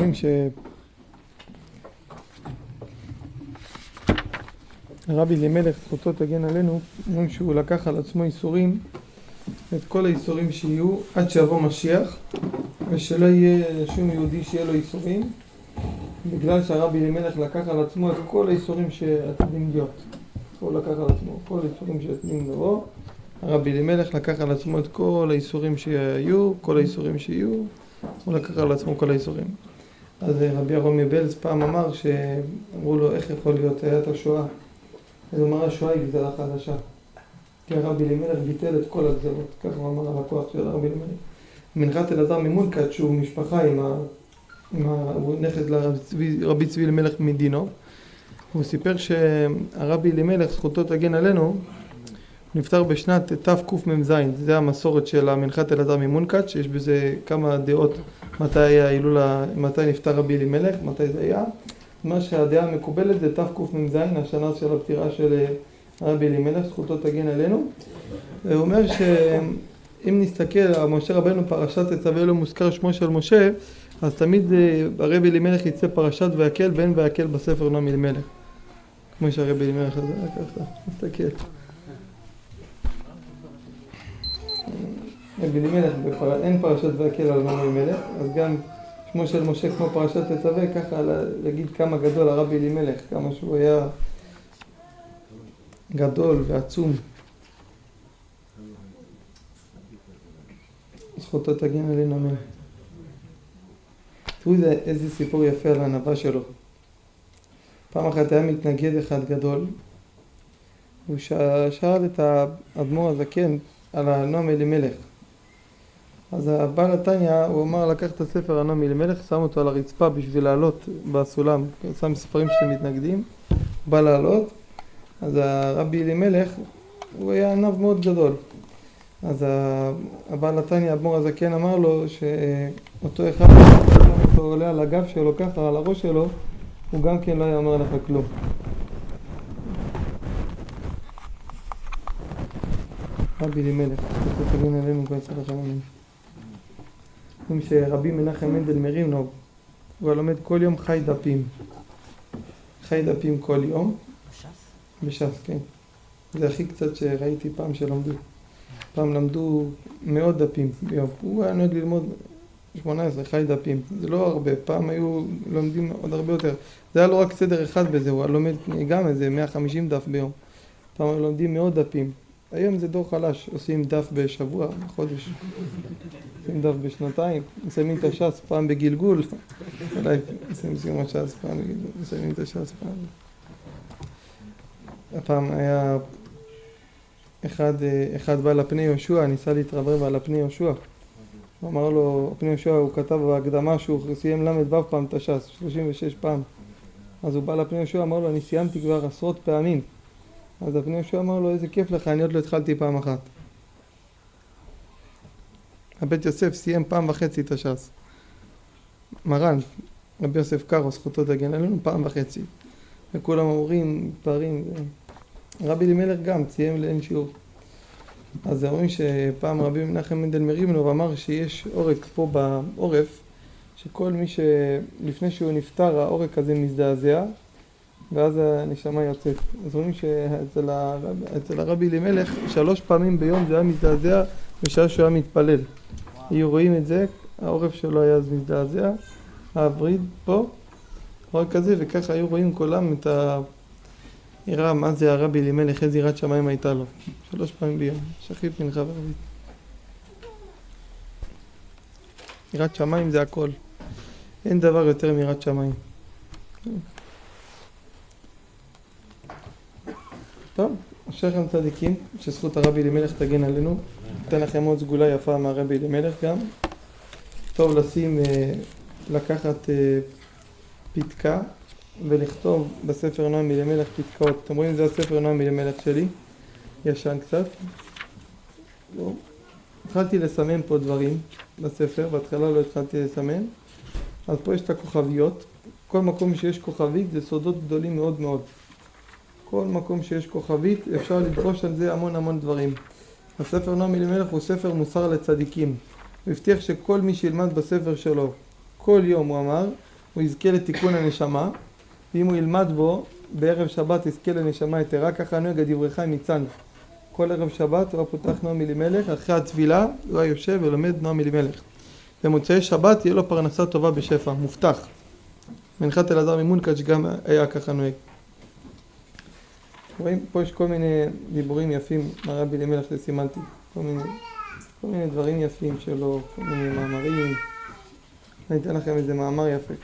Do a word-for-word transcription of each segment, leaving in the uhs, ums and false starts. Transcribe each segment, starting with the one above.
אומרים שהרבי אלימלך זכותו תגן עלינו, אומרים שהוא לקח על עצמו איסורים, את כל האיסורים שיהיו עד שיבוא משיח, ושלא יהיה שום יהודי שיהיה לו איסורים, בגלל שהרבי אלימלך לקח על עצמו את כל האיסורים שעתידים להיות. הוא לקח על עצמו כל האיסורים שעתידים לבוא. הרבי אלימלך לקח על עצמו את כל האיסורים שהיו, כל האיסורים שיהיו, הוא לקח על עצמו כל האיסורים. אז רבי אהרון מבעלז פעם אמר שאמרו לו איך יכול להיות, היה את השואה. אז הוא אמר השואה היא גזרה חדשה. כי הרבי אלימלך ביטל את כל הגזרות, כך הוא אמר על הכוח של הרבי אלימלך. מנחת אלעזר ממונקת שהוא משפחה עם, ה... עם הנכד לרבי צבי אלימלך מדינו. הוא סיפר שהרבי אלימלך זכותו תגן עלינו, נפטר בשנת תקמ"ז, זה המסורת של המנחת אלעזר ממונקת, שיש בזה כמה דעות מתי היה ההילולה, מתי נפטר רבי אלימלך, מתי זה היה. מה שהדעה המקובלת זה תקמ"ז, השנה של הפטירה של הרבי אלימלך, זכותו תגן עלינו. הוא אומר שאם נסתכל על משה רבנו פרשת תצווה אלוהים מוזכר שמו של משה, אז תמיד הרבי אלימלך יצא פרשת ויקל בן ויקל בספר נועם אלימלך. כמו שהרבי אלימלך הזה היה ככה, נסתכל. רבי אלימלך, אין פרשת ויקל על נועם אלימלך, אז גם שמו של משה כמו פרשת תצווה, ככה להגיד כמה גדול הרבי אלימלך, כמה שהוא היה גדול ועצום. זכותו תגן עלינו אמן. תראו איזה סיפור יפה על הענווה שלו. פעם אחת היה מתנגד אחד גדול, הוא שאל את האדמו"ר הזקן על הנועם אלימלך. אז הבעל התניא, הוא אמר לקח את הספר הנועם אלימלך, שם אותו על הרצפה בשביל לעלות בסולם, שם ספרים של מתנגדים, בא לעלות. אז הרבי אלימלך, הוא היה ענב מאוד גדול. אז הבעל התניא, האדמו"ר הזקן, אמר לו שאותו אחד אותו עולה על הגב שלו ככה, על הראש שלו, הוא גם כן לא היה אומר לך כלום. רבי אלימלך, זה תגן עלינו כל צלח שלנו. אומרים שרבי מנחם מנדל מריבנוב, הוא לומד כל יום חי דפים. חי דפים כל יום. בש"ס? בש"ס, כן. זה הכי קצת שראיתי פעם שלמדו. פעם למדו מאות דפים ביום. הוא היה נוהג ללמוד שמונה עשרה חי דפים. זה לא הרבה, פעם היו לומדים עוד הרבה יותר. זה היה לא רק סדר אחד בזה, הוא היה לומד גם איזה מאה וחמישים דף ביום. פעם היו לומדים מאות דפים. היום זה דור חלש, עושים דף בשבוע, בחודש. עושים דף בשנתיים, מסיימים את הש"ס פעם בגלגול. אולי מסיימים את הש"ס פעם בגלגול, מסיימים את הש"ס פעם. הפעם היה אחד, אחד בא לפני יהושע, ניסה להתרברב על הפני יהושע. הוא אמר לו, הפני יהושע הוא כתב בהקדמה שהוא סיים למד ו' פעם את הש"ס, שלושים ושש פעם. אז הוא בא לפני יהושע, אמר לו, אני סיימתי כבר עשרות פעמים. אז הפני יהושע אמר לו, איזה כיף לך, אני עוד לא התחלתי פעם אחת. הבית יוסף סיים פעם וחצי את הש"ס. מרן, רבי יוסף קארו, זכותו תגן עלינו, פעם וחצי. וכולם אומרים, מתפארים. רבי אלימלך גם סיים לאין שיעור. אז אומרים שפעם רבי מנחם מנדל מריבנוב אמר שיש עורק פה בעורף, שכל מי שלפני שהוא נפטר, העורק הזה מזדעזע, ואז הנשמה יוצאת. אז אומרים שאצל הרבי, הרבי אלימלך שלוש פעמים ביום זה היה מזדעזע בשעה שהוא היה מתפלל. היו רואים את זה, העורף שלו היה אז מזדעזע, העבריד פה, עורק כזה, וככה היו רואים כולם את היראה, מה זה הרבי אלימלך, איזה יראת שמיים הייתה לו. שלוש פעמים ביום, שכיב מנחה וערבית. יראת שמיים זה הכל. אין דבר יותר מיראת שמיים. טוב, אשריכם צדיקים, שזכות הרבי אלימלך תגן עלינו. אתן לכם עוד סגולה יפה מהרבי אלימלך גם. טוב לשים, לקחת פתקה ולכתוב בספר נועם אלימלך פתקאות. אתם רואים, זה הספר נועם אלימלך שלי, ישן קצת. לא. התחלתי לסמן פה דברים בספר, בהתחלה לא התחלתי לסמן. אז פה יש את הכוכביות. כל מקום שיש כוכבית זה סודות גדולים מאוד מאוד. כל מקום שיש כוכבית אפשר לדרוש על זה המון המון דברים. הספר נועם אלימלך הוא ספר מוסר לצדיקים. הוא הבטיח שכל מי שילמד בספר שלו, כל יום הוא אמר, הוא יזכה לתיקון הנשמה, ואם הוא ילמד בו, בערב שבת יזכה לנשמה יתרה, ככה נוהג הדברך ניצן. כל ערב שבת הוא היה פותח נועם אלימלך, אחרי התפילה הוא היה יושב ולומד נועם אלימלך. במוצאי שבת תהיה לו פרנסה טובה בשפע, מובטח. מנחת אלעזר ממונקאץ' גם היה ככה נוהג. רואים, פה יש כל מיני דיבורים יפים מהרבי אלימלך שסימנתי, כל מיני, כל מיני דברים יפים שלו, כל מיני מאמרים. אני אתן לכם איזה מאמר יפה.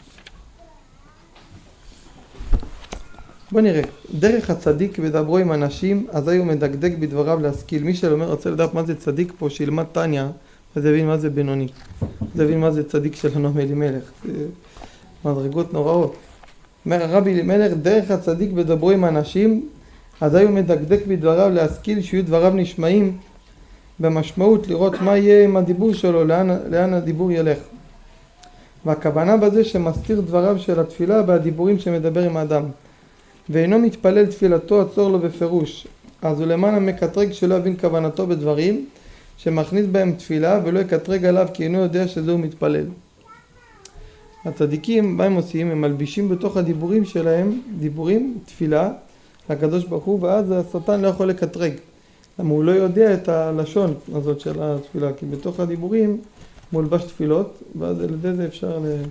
בוא נראה, דרך הצדיק ודברו עם אנשים, אזי הוא מדקדק בדבריו להשכיל. מי שאומר רוצה לדעת מה זה צדיק פה, שילמד טניה, אז יבין מה זה בינוני. אז יבין מה זה צדיק של נועם אלימלך. זה מדרגות נוראות. אומר הרבי אלימלך, דרך הצדיק ודברו עם אנשים, אזי הוא מדקדק בדבריו להשכיל, שיהיו דבריו נשמעים במשמעות, לראות מה יהיה עם הדיבור שלו, לאן, לאן הדיבור ילך. והכוונה בזה שמסתיר דבריו של התפילה בדיבורים שמדבר עם האדם. ואינו מתפלל תפילתו עצור לו בפירוש, אז הוא למען המקטרג שלא יבין כוונתו בדברים שמכניס בהם תפילה ולא יקטרג עליו כי אינו יודע שזה הוא מתפלל. הצדיקים, מה הם עושים? הם מלבישים בתוך הדיבורים שלהם דיבורים, תפילה לקדוש ברוך הוא, ואז השטן לא יכול לקטרג, למה הוא לא יודע את הלשון הזאת של התפילה, כי בתוך הדיבורים מולבש תפילות, ואז על ידי זה אפשר ל...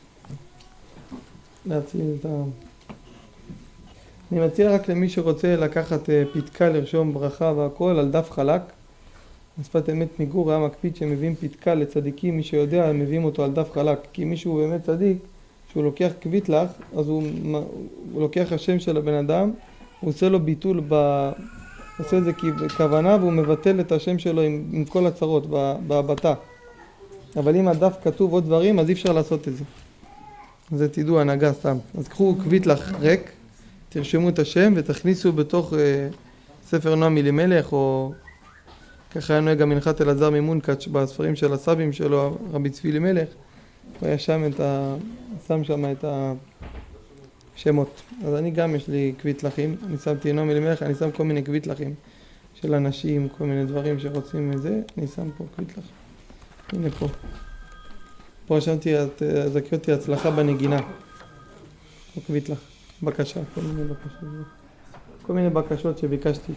להציל את ה... אני מציע רק למי שרוצה לקחת פתקה לרשום ברכה והכל על דף חלק. השפת אמת מגור היה מקפיד שמביאים פתקה לצדיקים, מי שיודע הם מביאים אותו על דף חלק, כי מי שהוא באמת צדיק, שהוא לוקח קביטלח, אז הוא, הוא לוקח השם של הבן אדם, הוא עושה לו ביטול, ב... עושה את זה כוונה והוא מבטל את השם שלו עם, עם כל הצרות בהבטה. אבל אם הדף כתוב עוד דברים אז אי אפשר לעשות את זה. זה תדעו הנהגה סתם. אז קחו קביטלח ריק, תרשמו את השם ותכניסו בתוך אה, ספר נועם אלימלך, או ככה היה נוהג גם מנחת אלעזר ממונקאץ' בספרים של הסבים שלו, רבי צבי אלימלך, הוא היה שם את ה... שם שם את השמות. אז אני גם יש לי קביטלחים, אני שמתי נועם אלימלך, אני שם כל מיני קביטלחים של אנשים, כל מיני דברים שרוצים מזה, אני שם פה קביטלח. הנה פה. פה רשמתי, זכי אותי הצלחה בנגינה. פה קביטלח. בקשה, כל מיני בקשות. כל מיני בקשות שביקשתי.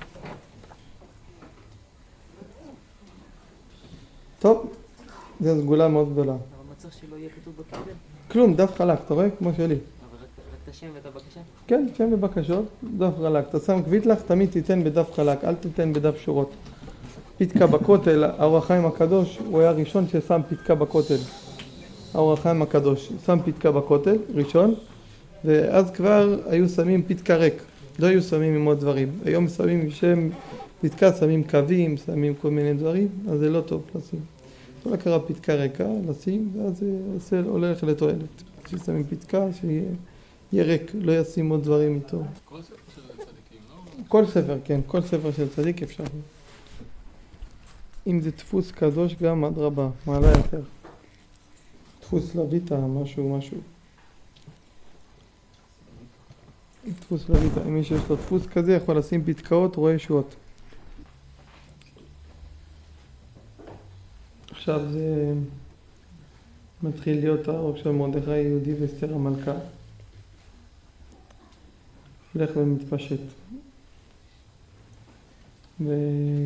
טוב, זו סגולה מאוד גדולה. אבל מצריך שלא יהיה כתוב בקבל? כלום, דף חלק, אתה רואה? כמו שלי. אבל רק את השם ואת הבקשה? כן, שם ובקשות, דף חלק. אתה שם קביטלח, תמיד תיתן בדף חלק, אל תיתן בדף שורות. פתקה בכותל, האור החיים הקדוש, הוא היה הראשון ששם פתקה בכותל. האור החיים הקדוש, שם פתקה בכותל, ראשון. ואז כבר היו שמים פתקה ריק, לא היו שמים עם עוד דברים. היום שמים שם פתקה, שמים קווים, שמים כל מיני דברים, אז זה לא טוב לשים. זה לא קרה פתקה ריקה, לשים, ואז זה עושה, הולך לתועלת. ששמים פתקה, שיהיה ריק, לא ישים עוד דברים איתו. כל ספר של צדיקים, לא? כל ספר, כן, כל ספר של צדיק אפשר. אם זה דפוס קדוש גם עד רבה, מעלה יותר. דפוס לויטה, משהו, משהו. דפוס לויטה, אם מי שיש לו דפוס כזה יכול לשים פתקאות, רואה ישועות. עכשיו זה מתחיל להיות האור של מרדכי יהודי ואסתר המלכה. הולך ומתפשט. ואנחנו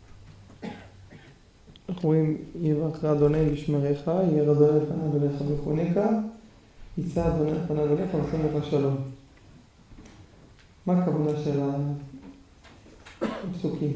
רואים, יברך אדוני בשמריך, יהיה אדוני לפניו אליך וחונקה, יישא אדוני לפניו אליך ועושה לך שלום. מה הכוונה של הפסוקים?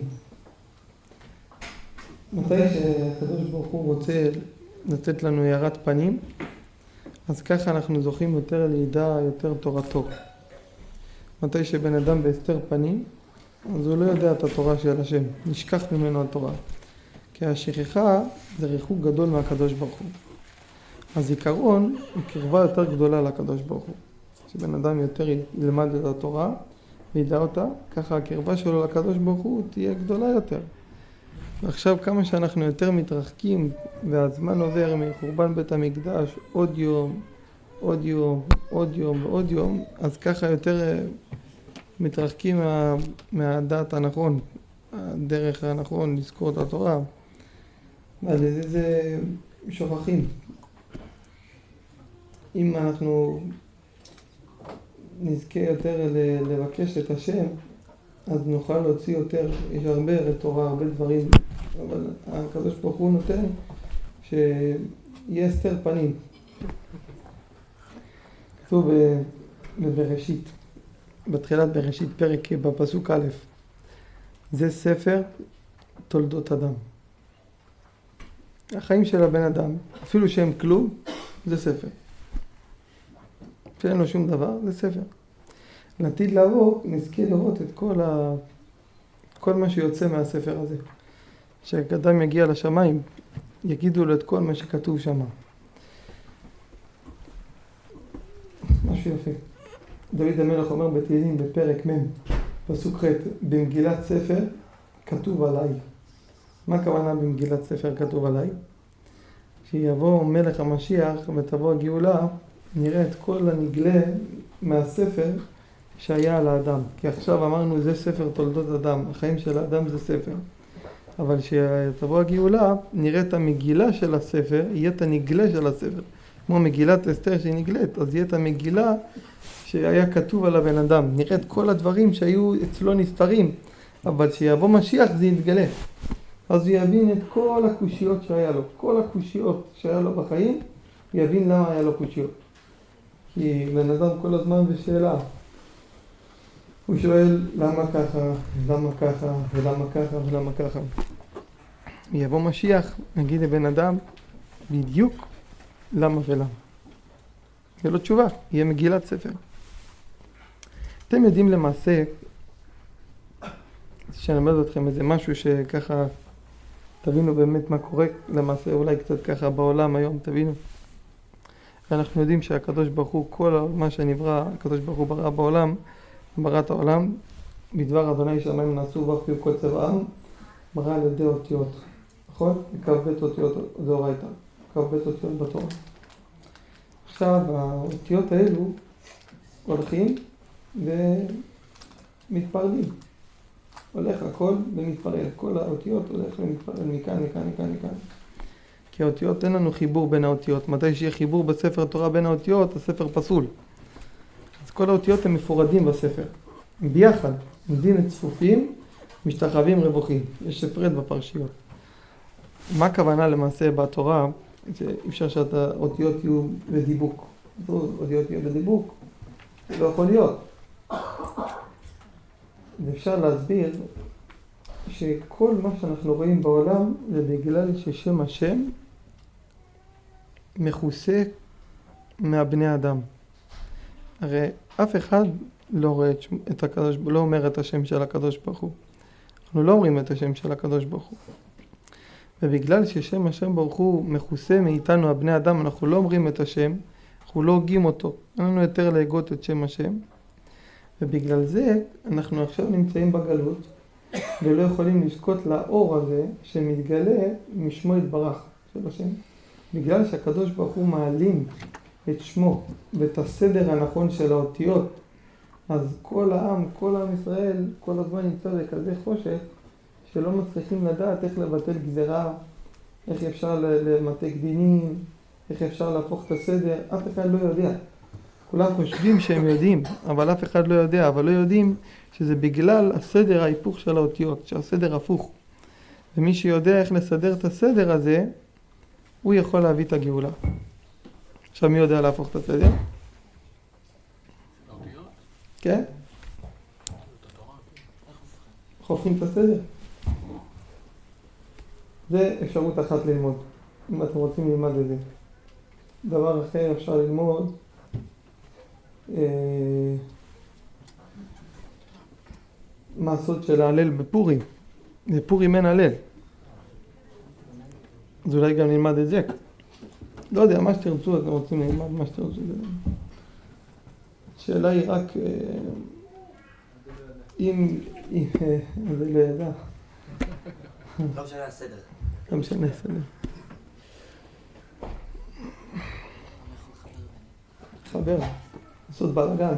מתי שהקדוש ברוך הוא רוצה לתת לנו הארת פנים, אז ככה אנחנו זוכים יותר לידע, יותר תורתו. מתי שבן אדם בהסתר פנים, אז הוא לא יודע את התורה של השם, נשכח ממנו התורה. כי השכחה זה ריחוק גדול מהקדוש ברוך הוא. הזיכרון היא קרבה יותר גדולה לקדוש ברוך הוא. שבן אדם יותר ילמד את התורה וידע אותה, ככה הקרבה שלו לקדוש ברוך הוא תהיה גדולה יותר. ועכשיו כמה שאנחנו יותר מתרחקים והזמן עובר מחורבן בית המקדש עוד יום, עוד יום, עוד יום ועוד יום, אז ככה יותר מתרחקים מה, מהדעת הנכון, הדרך הנכון לזכור את התורה. על איזה זה שוכחים. אם אנחנו נזכה יותר לבקש את השם, אז נוכל להוציא יותר, יש הרבה תורה, הרבה דברים, אבל הקדוש ברוך הוא נותן שיהיה הסתר פנים. כתוב בבראשית, בתחילת בראשית, פרק בפסוק א', זה ספר תולדות אדם. החיים של הבן אדם, אפילו שהם כלום, זה ספר. שאין לו שום דבר, זה ספר. לעתיד לבוא, נזכה לראות את כל, ה... כל מה שיוצא מהספר הזה. כשאדם יגיע לשמיים, יגידו לו את כל מה שכתוב שם. משהו יפה. דוד המלך אומר בתהילים בפרק מ' פסוק ח', במגילת ספר כתוב עליי. מה הכוונה במגילת ספר כתוב עליי? שיבוא מלך המשיח ותבוא הגאולה, נראה את כל הנגלה מהספר שהיה על האדם. כי עכשיו אמרנו זה ספר תולדות אדם, החיים של האדם זה ספר. אבל כשתבוא הגאולה, נראה את המגילה של הספר, יהיה את הנגלה של הספר. כמו מגילת אסתר שהיא נגלית, אז יהיה את המגילה שהיה כתוב על הבן אדם. נראה את כל הדברים שהיו אצלו נסתרים, אבל כשיבוא משיח זה יתגלה. אז הוא יבין את כל הקושיות שהיה לו, כל הקושיות שהיה לו בחיים, הוא יבין למה היה לו קושיות. כי בן אדם כל הזמן בשאלה. הוא שואל למה ככה, למה ככה, ולמה ככה, ולמה ככה. יבוא משיח, נגיד לבן אדם, בדיוק למה ולמה. יהיה לו תשובה, יהיה מגילת ספר. אתם יודעים למעשה, שאני אלמד אתכם איזה משהו שככה, תבינו באמת מה קורה למעשה, אולי קצת ככה בעולם היום, תבינו. ואנחנו יודעים שהקדוש ברוך הוא, כל מה שנברא, הקדוש ברוך הוא ברא בעולם, ברא את העולם, בדבר אדוני שמיים נעשו ואחיו כל צבעם, ברא על ידי אותיות, נכון? קו בית אותיות דאורייתא, קו בית אותיות בתורה. עכשיו האותיות האלו הולכים ומתפרדים. הולך הכל ומתפרד, כל האותיות הולך ומתפרד מכאן, מכאן, מכאן, מכאן. כי האותיות אין לנו חיבור בין האותיות. מתי שיהיה חיבור בספר התורה בין האותיות, הספר פסול. אז כל האותיות הם מפורדים בספר. ביחד, עומדים צפופים, משתחווים רווחים. יש הפרד בפרשיות. מה הכוונה למעשה בתורה? שאי אפשר שהאותיות יהיו בדיבוק. אותיות יהיו בדיבוק. זה לא יכול להיות. ואפשר להסביר שכל מה שאנחנו רואים בעולם זה בגלל ששם השם מכוסה מהבני אדם. הרי אף אחד לא רואה את הקדוש, לא אומר את השם של הקדוש ברוך הוא. אנחנו לא אומרים את השם של הקדוש ברוך הוא. ובגלל ששם השם ברוך הוא מכוסה מאיתנו הבני אדם, אנחנו לא אומרים את השם, אנחנו לא הוגים אותו. אין לנו יותר להגות את שם השם. ובגלל זה אנחנו עכשיו נמצאים בגלות ולא יכולים לזכות לאור הזה שמתגלה משמו יתברך של השם. בגלל שהקדוש ברוך הוא מעלים את שמו ואת הסדר הנכון של האותיות, אז כל העם, כל עם ישראל, כל הזמן נמצא בכזה חושך שלא מצליחים לדעת איך לבטל גזרה, איך אפשר למתק דינים, איך אפשר להפוך את הסדר, אף אחד לא יודע. כולם חושבים שהם יודעים, אבל אף אחד לא יודע, אבל לא יודעים שזה בגלל הסדר ההיפוך של האותיות, שהסדר הפוך. ומי שיודע איך לסדר את הסדר הזה, הוא יכול להביא את הגאולה. עכשיו מי יודע להפוך את הסדר? האותיות? כן? איך הופכים את הסדר? זה אפשרות אחת ללמוד, אם אתם רוצים ללמד את זה. דבר אחר אפשר ללמוד, מה הסוד של ההלל בפורים? בפורים אין הלל. אז אולי גם נלמד את זה. לא יודע, מה שתרצו, אתם רוצים ללמד מה שתרצו. השאלה היא רק אם... זה לא ידע. לא משנה הסדר. לא משנה הסדר. חבר. לעשות בלגן.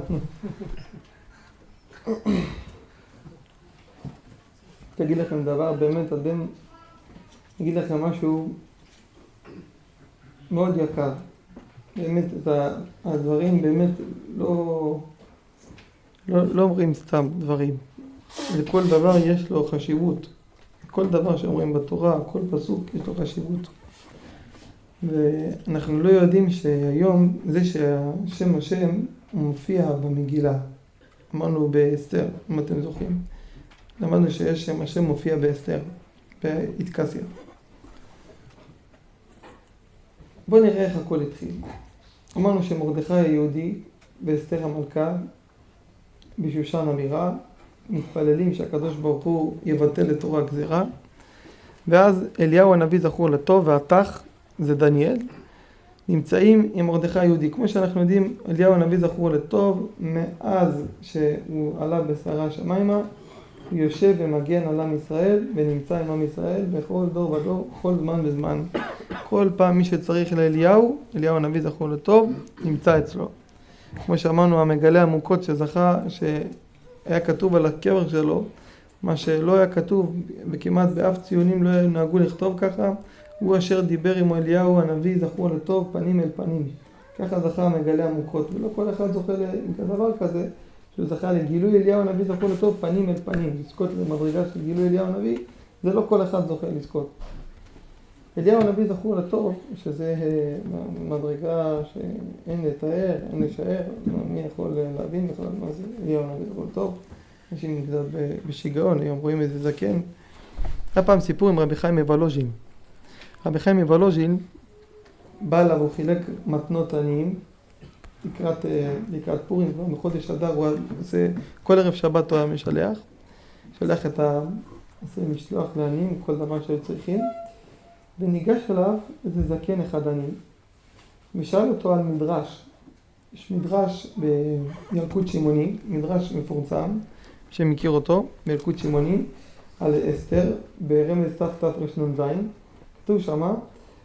תגיד לכם דבר, באמת, אדם, אגיד לכם משהו מאוד יקר. באמת את הדברים באמת לא, לא, לא אומרים סתם דברים. לכל דבר יש לו חשיבות. כל דבר שאומרים בתורה, כל פסוק יש לו חשיבות. ואנחנו לא יודעים שהיום זה שהשם השם מופיע במגילה. אמרנו באסתר, אם אתם זוכרים. למדנו שיש שם השם מופיע באסתר, באתקסיה. בואו נראה איך הכל התחיל. אמרנו שמרדכי היהודי ואסתר המלכה בשושן הבירה מתפללים שהקדוש ברוך הוא יבטל את תורה הגזירה, ואז אליהו הנביא זכור לטוב והתח זה דניאל נמצאים עם מרדכי היהודי. כמו שאנחנו יודעים, אליהו הנביא זכור לטוב, מאז שהוא עלה בסערה השמיימה הוא יושב ומגן על עם ישראל ונמצא עם עם ישראל בכל דור ודור, כל זמן וזמן. כל פעם מי שצריך לאליהו, אליהו הנביא זכור לטוב, נמצא אצלו. כמו שאמרנו, המגלה עמוקות שזכה, שהיה כתוב על הקבר שלו, מה שלא היה כתוב, וכמעט באף ציונים לא נהגו לכתוב ככה, הוא אשר דיבר עם אליהו הנביא זכור לטוב פנים אל פנים. ככה זכה המגלה עמוקות, ולא כל אחד זוכה לדבר כזה, שהוא זכה לגילוי אליהו הנביא זכור לטוב פנים אל פנים. לזכות למדרגה של גילוי אליהו הנביא, זה לא כל אחד זוכה לזכות. אליהו הנביא זכור לטוב, שזה מדרגה שאין לתאר, אין לשער, מי יכול להבין בכלל מה זה אליהו הנביא זכור לטוב. אנשים קצת בשיגעון, היום רואים איזה זקן. היה פעם סיפור עם רבי חיים מוולוז'ין. רבי חיים מוולוז'ין בא אליו, הוא חילק מתנות עניים לקראת, לקראת פורים, בחודש אדר הוא עושה, כל ערב שבת הוא היה משלח, שלח את ה... עושה משלוח לעניים, כל דבר שהיו צריכים, וניגש אליו איזה זקן אחד עני, ושאל אותו על מדרש. יש מדרש בילקוט שמעוני, מדרש מפורסם, שמכיר אותו, בילקוט שמעוני, על אסתר, ברמז תתרנ"ז, כתוב שמה,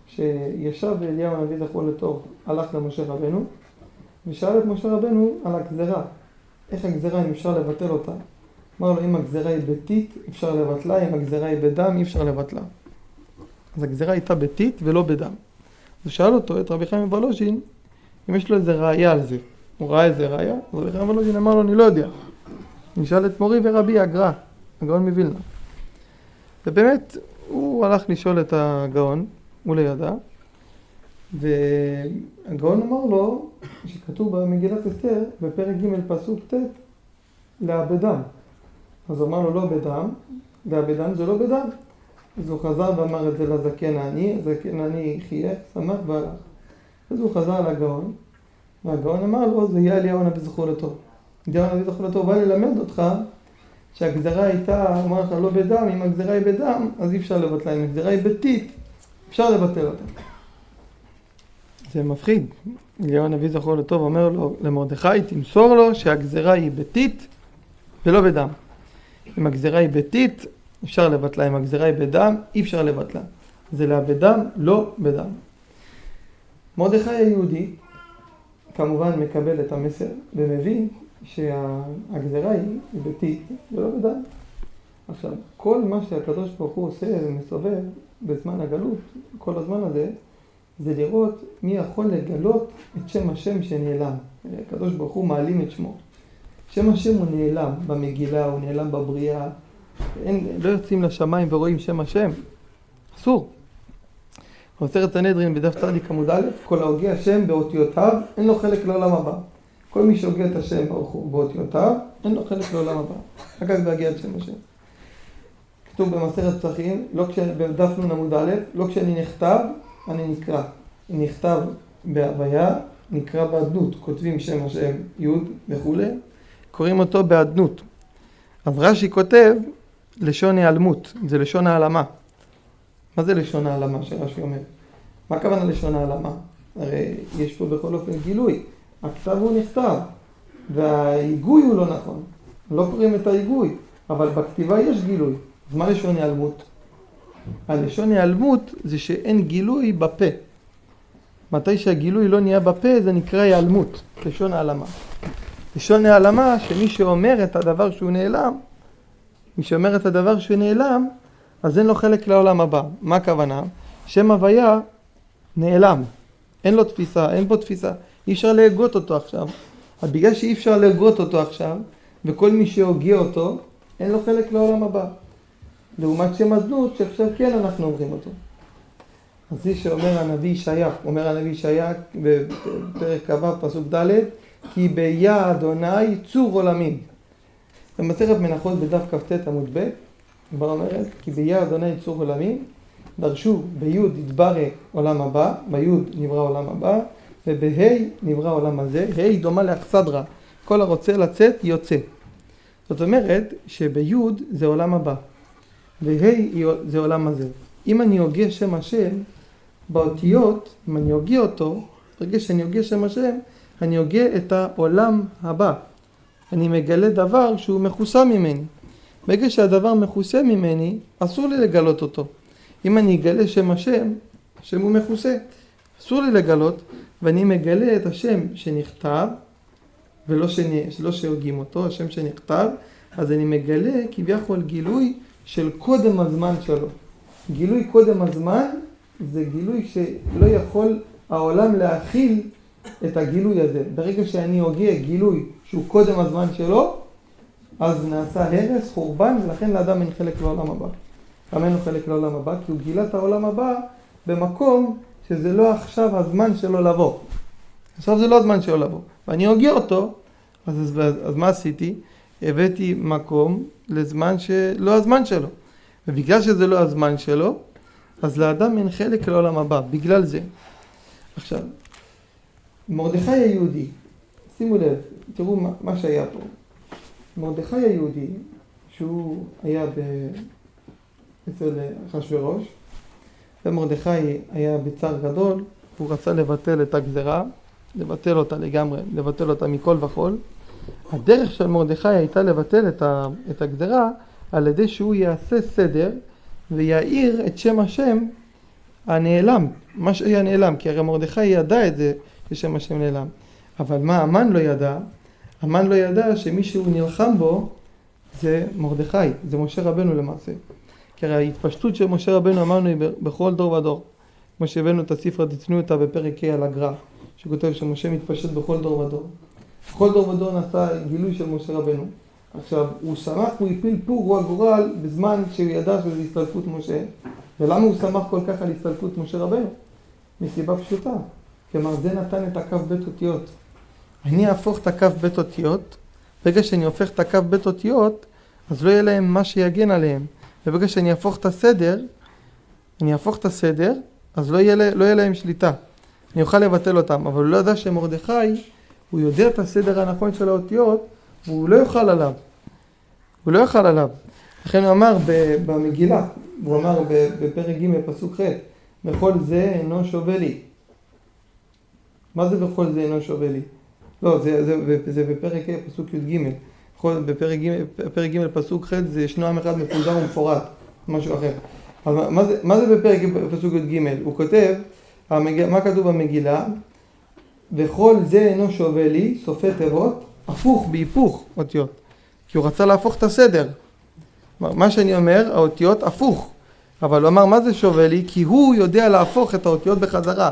שישב אליהו הנביא זכור לטוב, הלך למשה רבנו, ושאל את משה רבנו על הגזרה, איך הגזרה, אם אפשר לבטל אותה. אמר לו, אם הגזרה היא ביתית, אפשר לבטלה, אם הגזרה היא בדם, אי אפשר לבטלה. אז הגזרה הייתה ביתית ולא בדם. אז הוא שאל אותו, את רבי חיים מוולוז'ין, אם יש לו איזה ראייה על זה. הוא ראה איזה ראייה, אז רבי חיים מוולוז'ין אמר לו, אני לא יודע. נשאל את מורי ורבי הגר"א, הגאון מווילנה. ובאמת, הוא הלך לשאול את הגאון, הוא לא ידע, והגאון אמר לו, שכתוב במגילת אסתר, בפרק ג' פסוק ט', לאבדם. אז הוא אמר לו, לא בדם, לאבדם זה לא בדם. אז הוא חזר ואמר את זה לזקן העני, הזקן העני חייך, שמח והלך. אז הוא חזר לגאון, והגאון אמר לו, זה יהיה אליהו הנביא זכור לטוב. אליהו הנביא זכור לטוב בא ללמד אותך, שהגזרה הייתה, הוא אמר לך, לא בדם, אם הגזרה היא בדם, אז אי אפשר לבטלה. אם הגזרה היא ביתית, אפשר לבטל אותה. זה מפחיד. אליהו הנביא זכור לטוב אומר לו, למרדכי, תמסור לו שהגזרה היא ביתית ולא בדם. אם הגזרה היא ביתית, אפשר לבטלה. אם הגזרה היא בדם, אי אפשר לבטלה. זה לה בדם, לא בדם. מרדכי היהודי, כמובן מקבל את המסר, ומבין שהגזרה היא ביתית ולא בדם. עכשיו, כל מה שהקדוש ברוך הוא עושה ומסובב בזמן הגלות, כל הזמן הזה, זה לראות מי יכול לגלות את שם השם שנעלם. הקדוש ברוך הוא מעלים את שמו. שם השם הוא נעלם במגילה, הוא נעלם בבריאה. אין, לא יוצאים לשמיים ורואים שם השם. אסור. במסכת סנהדרין בדף צדיק עמוד א', כל ההוגה השם באותיותיו, אין לו חלק לעולם הבא. כל מי שהוגה את השם ברוך הוא באותיותיו, אין לו חלק לעולם הבא. רק אז בהגיע את שם השם. כתוב במסכת פסחים, לא כש... בדף נ' עמוד א', לא כשאני נכתב, אני נקרא. נכתב בהוויה, נקרא בעדנות. כותבים שם השם י' וכו'. קוראים אותו בעדנות. אז רש"י כותב לשון העלמות, זה לשון העלמה. מה זה לשון העלמה שרש"י אומר? מה הכוונה לשון העלמה? הרי יש פה בכל אופן גילוי. הכתב הוא נכתב, וההיגוי הוא לא נכון. לא קוראים את ההיגוי, אבל בכתיבה יש גילוי. אז מה לשון העלמות? הלשון העלמות זה שאין גילוי בפה. מתי שהגילוי לא נהיה בפה זה נקרא העלמות, לשון העלמה. לשון העלמה שמי שאומר את הדבר שהוא נעלם, מי שאומר את הדבר שהוא נעלם, אז אין לו חלק לעולם הבא. מה הכוונה? שם הוויה נעלם, אין לו תפיסה, אין פה תפיסה, אי אפשר להגות אותו עכשיו. אז בגלל שאי אפשר להגות אותו עכשיו, וכל מי שהוגה אותו, אין לו חלק לעולם הבא. לעומת שם הזנות, שעכשיו כן אנחנו אומרים אותו. אז זה שאומר הנביא ישעיה, אומר הנביא ישעיה בפרק כ"ו פסוק ד', כי ביה אדוני צור עולמים. במסכת מנחות בדף כ"ט עמוד ב', כבר אומרת, כי ביה אדוני צור עולמים, דרשו ביוד יתברא עולם הבא, ביוד נברא עולם הבא, ובהי נברא עולם הזה, ה' דומה לאכסדרה, כל הרוצה לצאת יוצא. זאת אומרת שביוד זה עולם הבא, והי זה עולם הזה. אם אני הוגה שם השם, באותיות, אם אני הוגה אותו, ברגע שאני הוגה שם השם, אני הוגה את העולם הבא. אני מגלה דבר שהוא מכוסה ממני. ברגע שהדבר מכוסה ממני, אסור לי לגלות אותו. אם אני אגלה שם השם, השם הוא מכוסה. אסור לי לגלות, ואני מגלה את השם שנכתב, ולא שאני, לא שהוגים אותו, השם שנכתב, אז אני מגלה כביכול גילוי של קודם הזמן שלו. גילוי קודם הזמן זה גילוי שלא יכול העולם להכיל את הגילוי הזה. ברגע שאני הוגה גילוי שהוא קודם הזמן שלו, אז נעשה הרס, חורבן, ולכן לאדם אין חלק לעולם הבא. למה אין לו חלק לעולם הבא? כי הוא גילה את העולם הבא במקום שזה לא עכשיו הזמן שלו לבוא. עכשיו זה לא הזמן שלו לבוא. ואני הוגה אותו, אז, אז, אז מה עשיתי? הבאתי מקום לזמן שלא הזמן שלו. ובגלל שזה לא הזמן שלו, אז לאדם אין חלק לעולם הבא, בגלל זה. עכשיו, מרדכי היהודי, שימו לב, תראו מה, מה שהיה פה. מרדכי היהודי, שהוא היה ב... אצל אחשוורוש, ומרדכי היה בצער גדול, הוא רצה לבטל את הגזרה, לבטל אותה לגמרי, לבטל אותה מכל וכל. הדרך של מרדכי הייתה לבטל את, ה, את הגזרה, על ידי שהוא יעשה סדר, ויעיר את שם השם הנעלם, מה שהיה נעלם, כי הרי מרדכי ידע את זה, ששם השם נעלם. אבל מה המן לא ידע? המן לא ידע שמי שהוא נלחם בו, זה מרדכי, זה משה רבנו למעשה. כי הרי ההתפשטות של משה רבנו אמרנו היא בכל דור ודור. כמו שהבאנו את הספר דצניותא בפרק ה' על הגר"א, שכותב שמשה מתפשט בכל דור ודור. בכל דור ודור נעשה גילוי של משה רבנו. עכשיו, הוא שמח, הוא הפיל פור, הוא הגורל, בזמן שהוא ידע שזה הסתלקות משה. ולמה הוא שמח כל כך על הסתלקות משה רבנו? מסיבה פשוטה. כלומר, זה נתן את הקו בית אותיות. אני אהפוך את הקו בית אותיות, ברגע שאני הופך את הקו בית אותיות, אז לא יהיה להם מה שיגן עליהם. וברגע שאני אהפוך את הסדר, אני אהפוך את הסדר, אז לא יהיה, לא יהיה להם שליטה. אני אוכל לבטל אותם, אבל הוא לא ידע שמרדכי, הוא יודע את הסדר הנכון של האותיות, והוא לא יוכל עליו. הוא לא יוכל עליו. לכן הוא אמר במגילה, הוא אמר בפרק ג' פסוק ח', בכל זה אינו שווה לי. מה זה בכל זה אינו שווה לי? לא, זה, זה, זה בפרק ה' פסוק י' ג'. בפרק ג', בפרק ג' פסוק ח' זה ישנו עם אחד מפוזר ומפורט, משהו אחר. אז מה זה, מה זה בפרק פסוק י' ג'? הוא כותב, המגיל, מה כתוב במגילה? וכל זה אינו שווה לי, סופי תיבות, הפוך בהיפוך אותיות. כי הוא רצה להפוך את הסדר. מה שאני אומר, האותיות הפוך. אבל הוא אמר, מה זה שווה לי? כי הוא יודע להפוך את האותיות בחזרה.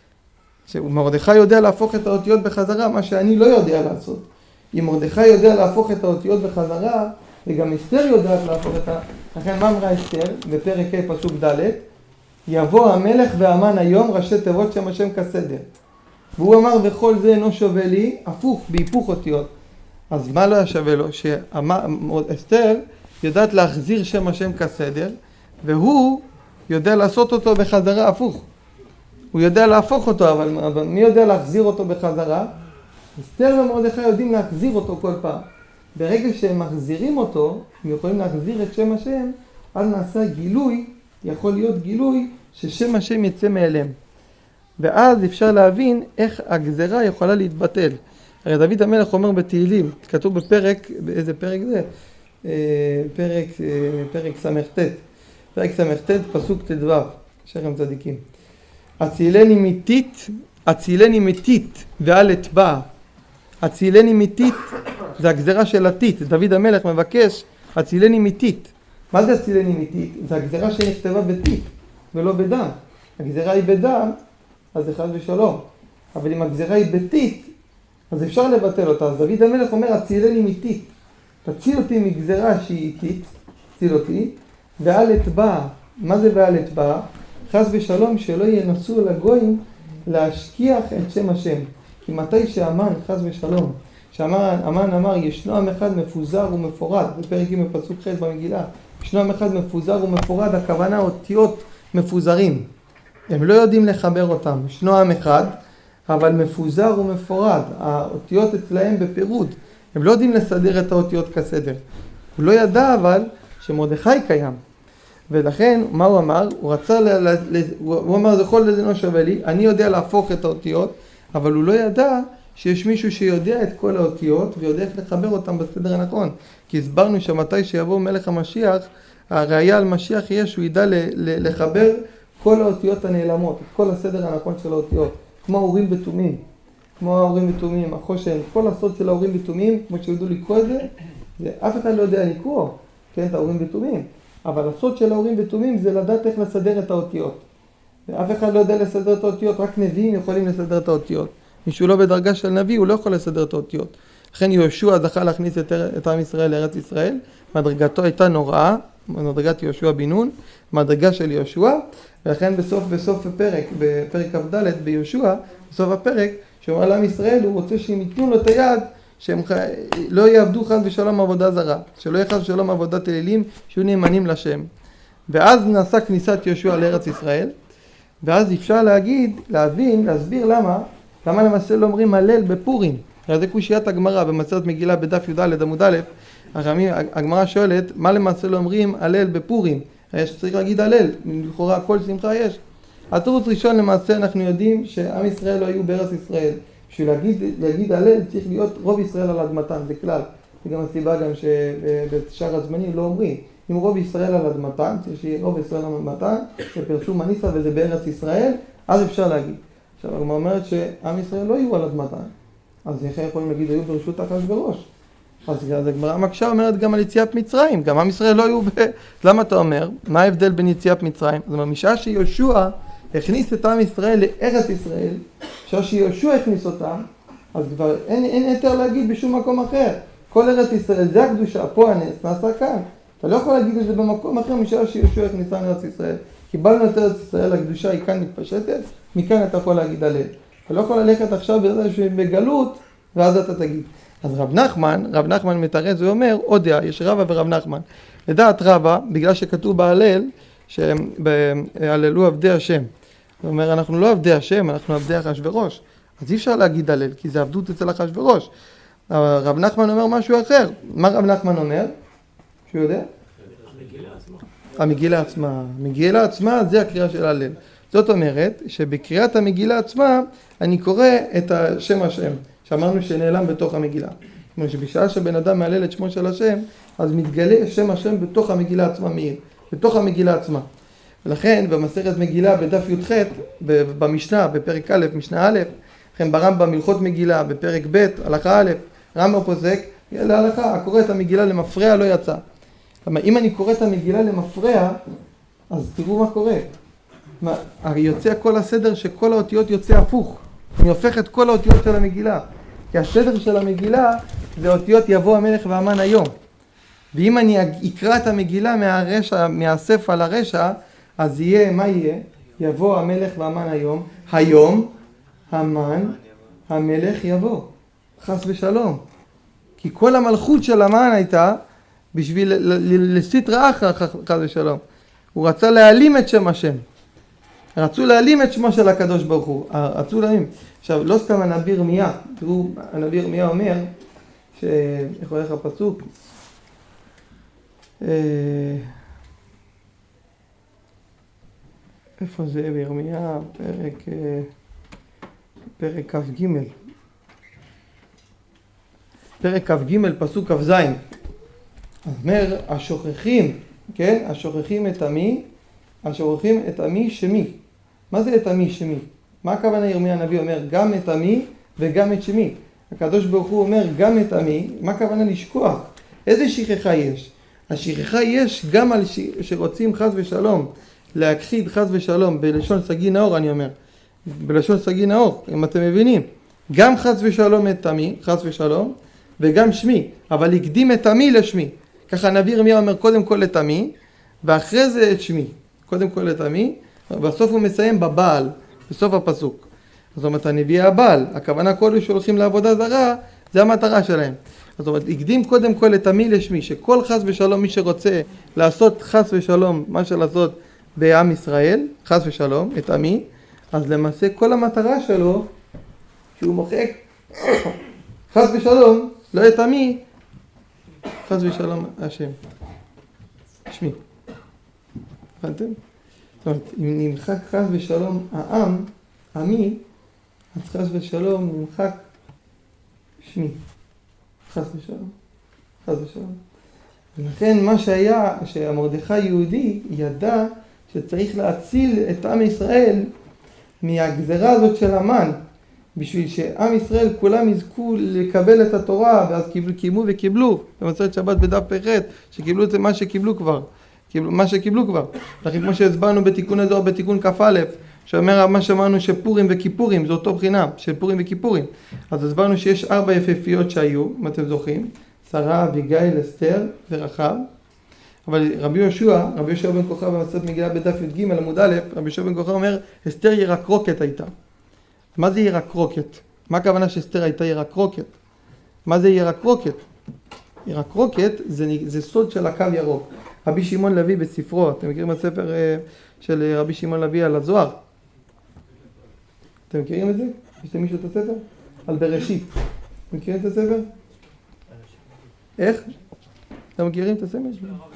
מרדכי יודע להפוך את האותיות בחזרה, מה שאני לא יודע לעשות. אם מרדכי יודע להפוך את האותיות בחזרה, וגם אסתר יודעת להפוך את ה... לכן מה אמרה אסתר? בפרק ה' פסוק ד', יבוא המלך והמן היום ראשי תיבות שם השם כסדר. והוא אמר, וכל זה אינו שווה לי, הפוך, בהיפוך אותיות. אז מה לא היה שווה לו? שאסתר יודעת להחזיר שם השם כסדר, והוא יודע לעשות אותו בחזרה הפוך. הוא יודע להפוך אותו, אבל, אבל מי יודע להחזיר אותו בחזרה? אסתר ומרדכי יודעים להחזיר אותו כל פעם. ברגע שהם מחזירים אותו, הם יכולים להחזיר את שם השם, אז נעשה גילוי, יכול להיות גילוי ששם השם יצא מאליהם. ואז אפשר להבין איך הגזרה יכולה להתבטל. הרי דוד המלך אומר בתהילים, כתוב בפרק, באיזה פרק זה? פרק, פרק ס"ט. פרק ס"ט, פסוק ט"ו, שכם צדיקים. הצילני מתית, הצילני מתית ואל אטבע. הצילני מתית זה הגזרה של התית. דוד המלך מבקש, הצילני מתית. מה זה הצילני מתית? זה הגזרה שנכתבה בתית ולא בדם. הגזרה היא בדם, אז זה חס ושלום. אבל אם הגזירה היא ביתית, אז אפשר לבטל אותה. אז דוד המלך אומר, הצילני מאיתית. תציל אותי מגזירה שהיא איתית, תציל אותי, ואל אתבע. מה זה ואל אתבע? חס ושלום שלא ינסו לגויים להשכיח את שם השם. כי מתי שאמן, חס ושלום, שאמן אמר, ישנו עם אחד מפוזר ומפורד, בפרק ג' פסוק ח' במגילה, ישנו עם אחד מפוזר ומפורד, הכוונה אותיות מפוזרים. הם לא יודעים לחבר אותם. ישנו עם אחד, אבל מפוזר ומפורד. האותיות אצלהם בפירוד. הם לא יודעים לסדר את האותיות כסדר. הוא לא ידע אבל שמרדכי קיים. ולכן, מה הוא אמר? הוא רצה, ל, ל, ל, הוא אמר, זה כל לדינו שווה לי, אני יודע להפוך את האותיות, אבל הוא לא ידע שיש מישהו שיודע את כל האותיות, ויודע איך לחבר אותם בסדר הנכון. כי הסברנו שמתי שיבוא מלך המשיח, הראייה על משיח יהיה שהוא ידע ל, ל, לחבר כל האותיות הנעלמות, את כל הסדר הנכון של האותיות, כמו האורים ותומים, כמו האורים ותומים, החושן, כל הסוד של האורים ותומים, כמו שיודעו לקרוא את זה, זה אף אחד לא יודע לקרוא, כן, את האורים ותומים. אבל הסוד של האורים ותומים זה לדעת איך לסדר את האותיות. ואף אחד לא יודע לסדר את האותיות, רק נביאים יכולים לסדר את האותיות. מישהו לא בדרגה של נביא, הוא לא יכול לסדר את האותיות. לכן יהושע זכה להכניס את, את עם ישראל לארץ ישראל, מדרגתו הייתה נוראה, מדרגת יהושע בן נון, מדרגה של יהושע, ולכן בסוף, בסוף הפרק, בפרק כ"ד ביהושע, בסוף הפרק, שאומר לעם ישראל, הוא רוצה שהם ייתנו לו את היד, שהם לא יעבדו חס ושלום עבודה זרה, שלא יהיה חס ושלום עבודת אלילים, שיהיו נאמנים לשם. ואז נעשה כניסת יהושע לארץ ישראל, ואז אפשר להגיד, להבין, להסביר למה, למה למעשה לא אומרים הלל בפורים. זה קושיית הגמרא במסכת מגילה בדף י"ד עמוד א', הגמרא שואלת, מה למעשה לא אומרים הלל בפורים? יש צריך להגיד הלל, לכאורה כל שמחה יש. התירוץ ראשון למעשה אנחנו יודעים שעם ישראל לא היו בארץ ישראל. בשביל להגיד, להגיד הלל צריך להיות רוב ישראל על אדמתם, זה כלל. זה גם הסיבה גם שבשאר הזמנים לא אומרים. אם רוב ישראל על אדמתם, צריך שיהיה רוב ישראל על אדמתם, זה פרסום הניסה וזה בארץ ישראל, אז אפשר להגיד. עכשיו, הגמרא אומרת שעם ישראל לא היו על אדמתם. אז איך יכולים להגיד, היו ברשות אחשוורוש? אז הגמרא מקשה אומרת גם על יציאת מצרים, גם עם ישראל לא היו ב... למה אתה אומר? מה ההבדל בין יציאת מצרים? זאת אומרת, משעה שיהושע הכניס את עם ישראל לארץ ישראל, משעה שיהושע הכניס אותם, אז כבר אין, אין יותר להגיד בשום מקום אחר. כל ארץ ישראל, זה הקדושה, פה הנס, נעשה כאן. אתה לא יכול להגיד את זה במקום אחר משעה שיהושע הכניסה לארץ ישראל. קיבלנו את ארץ ישראל, הקדושה היא כאן מתפשטת, מכאן אתה יכול להגיד הלל. אתה לא יכול ללכת עכשיו בגלות, ואז אתה תגיד. אז רב נחמן, רב נחמן מתרץ ואומר, עוד דעה, יש רבא ורב נחמן. לדעת רבא, בגלל שכתוב בהלל, שהם הללו עבדי השם. זאת אומרת, אנחנו לא עבדי השם, אנחנו עבדי אחשוורוש. אז אי אפשר להגיד הלל, כי זה עבדות אצל אחשוורוש. רב נחמן אומר משהו אחר. מה רב נחמן אומר? שהוא יודע? המגילה עצמה. המגילה עצמה. המגילה עצמה זה הקריאה של הלל. זאת אומרת, שבקריאת המגילה עצמה, אני קורא את השם השם. שאמרנו שנעלם בתוך המגילה. זאת אומרת שבשעה שבן אדם מעלל את שמו של השם, אז מתגלה שם השם בתוך המגילה עצמה מאיר, בתוך המגילה עצמה. ולכן במסכת מגילה בדף י"ח, במשנה, בפרק א', משנה א', לכן ברמב"ם הלכות מגילה, בפרק ב', הלכה א', רמב"ם פוסק, להלכה, הקורא את המגילה למפרע לא יצא. כלומר, אם אני קורא את המגילה למפרע, אז תראו מה קורה. מה, יוצא כל הסדר שכל האותיות יוצא הפוך. אני הופך את כל האותיות של המגילה. כי הסדר של המגילה זה אותיות יבוא המלך והמן היום. ואם אני אקרא את המגילה מהרשע, מהספר לרשע, אז יהיה, מה יהיה? יבוא המלך והמן היום. היום, המן, המלך יבוא. חס ושלום. כי כל המלכות של המן הייתה בשביל לסטרא אחרא, חס ושלום. הוא רצה להעלים את שם השם. רצו להעלים את שמו של הקדוש ברוך הוא. רצו להעלים. עכשיו, לא סתם הנביא ירמיה. תראו, הנביא ירמיה אומר, איך הולך הפסוק? איפה זה בירמיה? פרק, פרק כ"ג. פרק כ"ג, פסוק כ"ז. אומר, השוכחים, כן? השוכחים את עמי, השוכחים את עמי שמי. מה זה את עמי שמי? מה הכוונה ירמיה הנביא אומר? גם את עמי וגם את שמי. הקדוש ברוך הוא אומר גם את עמי, מה הכוונה לשכוח? איזה שכחה יש? השכחה יש גם על ש... שרוצים חס ושלום, להכחיד חס ושלום, בלשון סגי נאור אני אומר, בלשון סגי נאור, אם אתם מבינים. גם חס ושלום את עמי, חס ושלום, וגם שמי, אבל הקדים את עמי לשמי. ככה הנביא ירמיה אומר קודם כל את עמי, ואחרי זה את שמי. קודם כל את עמי, בסוף הוא מסיים בבעל, בסוף הפסוק. זאת אומרת, הנביא הבעל, הכוונה כל אלה שהולכים לעבודה זרה, זה המטרה שלהם. זאת אומרת, הקדים קודם כל את עמי לשמי, שכל חס ושלום מי שרוצה לעשות חס ושלום, מה שלעשות בעם ישראל, חס ושלום, את עמי, אז למעשה כל המטרה שלו, שהוא מוחק חס ושלום, לא את עמי, חס ושלום השם. שמי. הבנתם? זאת אומרת, אם נמחק חס ושלום העם, עמי, אז חס ושלום נמחק שמי. חס ושלום. חס ושלום. ולכן מה שהיה, שהמרדכי יהודי ידע שצריך להציל את עם ישראל מהגזרה הזאת של המן, בשביל שעם ישראל כולם יזכו לקבל את התורה, ואז קיבלו וקיבלו, במסכת שבת בדף פ"ח, שקיבלו את מה שקיבלו כבר, קיבלו, מה שקיבלו כבר. לכן כמו שהסברנו בתיקון הזוהר, בתיקון כ"א, שאומר מה שאמרנו שפורים וכיפורים, זה אותו בחינה, של פורים וכיפורים. אז הסברנו שיש ארבע יפהפיות שהיו, אם אתם זוכרים, שרה, אביגיל, אסתר ורחב. אבל רבי יהושע, רבי יהושע בן כוכב במסכת מגילה בדף י"ג עמוד א', רבי יהושע בן כוכב אומר, אסתר ירקרוקת הייתה. מה זה ירקרוקת? מה הכוונה שאסתר הייתה ירקרוקת? מה זה ירקרוקת? ירקרוקת זה, זה סוד של הקו ירוק. רבי שמעון לוי בספרו, אתם מכירים את הספר של רבי שמעון לוי על הזוהר? אתם מכירים את זה? יש למישהו את הספר? על בראשית. אתם מכירים את הספר? איך? אתם מכירים את הספר?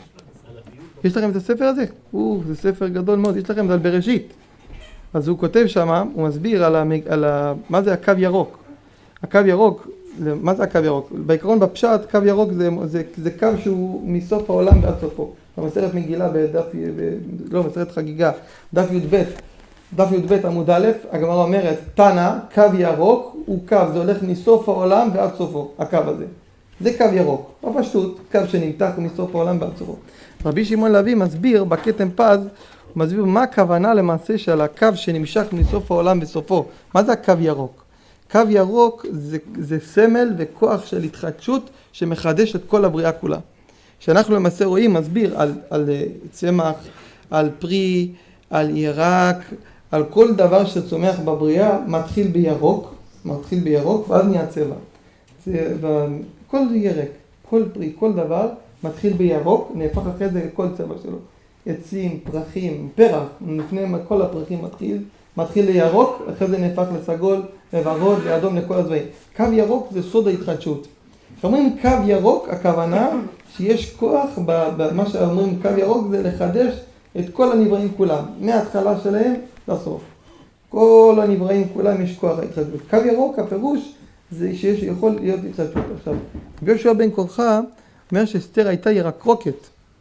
יש לכם את הספר הזה? או, זה ספר גדול מאוד, יש לכם את על בראשית. אז הוא כותב שם, הוא מסביר על, המג... על ה... מה זה הקו ירוק. הקו ירוק, מה זה הקו ירוק? בעיקרון בפשט, קו ירוק זה, זה, זה קו שהוא מסוף העולם ועד סופו. במסכת מגילה בדף, ב... לא, מסכת חגיגה, דף י"ב, דף י"ב עמוד א', הגמרא אומרת, תנא, קו ירוק הוא קו, זה הולך מסוף העולם ועד סופו, הקו הזה. זה קו ירוק, בפשטות, קו שנמתח מסוף העולם ועד סופו. רבי שמעון לוי מסביר בכתם פז, הוא מסביר מה הכוונה למעשה של הקו שנמשך מסוף העולם בסופו. מה זה הקו ירוק? קו ירוק זה, זה סמל וכוח של התחדשות שמחדש את כל הבריאה כולה. שאנחנו למעשה רואים, מסביר על, על צמח, על פרי, על ירק, על כל דבר שצומח בבריאה, מתחיל בירוק, מתחיל בירוק ואז נהיה צבע. זה, כל ירק, כל פרי, כל דבר מתחיל בירוק, נהפך אחרי זה כל צבע שלו. עצים, פרחים, פרח, לפני כל הפרחים מתחיל, מתחיל לירוק, אחרי זה נהפך לסגול, לוורוד, לאדום, לכל הדברים. קו ירוק זה סוד ההתחדשות. כשאומרים קו ירוק, הכוונה שיש כוח, במה שאומרים קו ירוק זה לחדש את כל הנבראים כולם, מההתחלה שלהם לסוף. כל הנבראים כולם יש כוח ההתחדשות. קו ירוק, הפירוש, זה שיש יכול להיות התחדשות. עכשיו, יהושע בן כוכב אומר שאסתר הייתה ירקרוקת.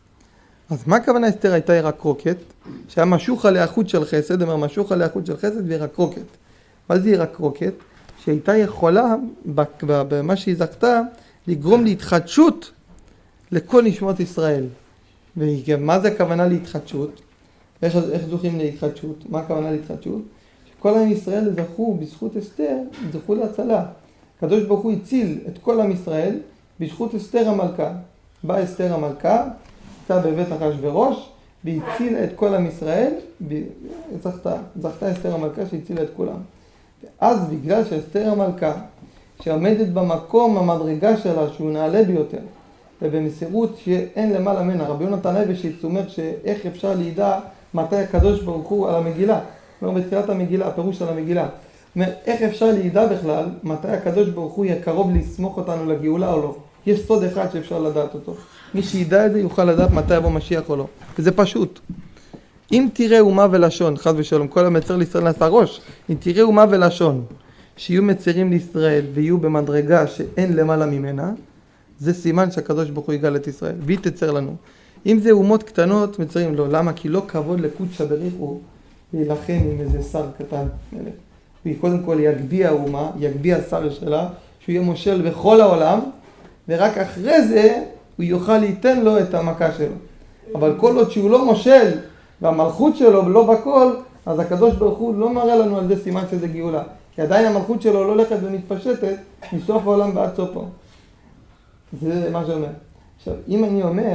אז מה הכוונה אסתר הייתה ירקרוקת? שהיה משוך עליה חוט של חסד, אומר משוך עליה חוט של חסד וירקרוקת. מה זה ירקרוקת? שהייתה יכולה, במה שהיא זכתה, לגרום להתחדשות לכל נשמות ישראל. ומה זה הכוונה להתחדשות? איך, איך זוכים להתחדשות? מה הכוונה להתחדשות? שכל עם ישראל זכו בזכות אסתר, זכו להצלה. הקדוש ברוך הוא הציל את כל עם ישראל בזכות אסתר המלכה. באה אסתר המלכה, הייתה בבית אחשוורוש, והצילה את כל עם ישראל, זכתה, זכתה אסתר המלכה שהצילה את כולם. ואז בגלל שאסתר המלכה, שעומדת במקום המדרגה שלה, שהוא נעלה ביותר, ובמסירות שאין למעלה ממנה, רבי יונתן אייבשיץ אומר שאיך אפשר לידע מתי הקדוש ברוך הוא על המגילה. אומר בתחילת המגילה, הפירוש של המגילה. אומר, איך אפשר לידע בכלל מתי הקדוש ברוך הוא יהיה קרוב לסמוך אותנו לגאולה או לא. יש סוד אחד שאפשר לדעת אותו. מי שידע את זה יוכל לדעת מתי יבוא משיח או לא. וזה פשוט. אם תראה אומה ולשון, חס ושלום, כל המצר לישראל נעשה ראש, אם תראה אומה ולשון, שיהיו מצרים לישראל ויהיו במדרגה שאין למעלה ממנה, זה סימן שהקדוש ברוך הוא יגאל את ישראל, והיא תצר לנו. אם זה אומות קטנות, מצרים לא. למה? כי לא כבוד לקודשא בריחו להילחם עם איזה שר קטן מלך. והיא קודם כל יגביה האומה, יגביה שר שלה, שהוא יהיה מושל בכל העולם, ורק אחרי זה הוא יוכל ליתן לו את המכה שלו. אבל כל עוד שהוא לא מושל, והמלכות שלו לא בכל, אז הקדוש ברוך הוא לא מראה לנו על זה סימן שזה גאולה. כי עדיין המלכות שלו לא הולכת ומתפשטת מסוף העולם ועד סופו. זה מה שאומר. עכשיו, אם אני אומר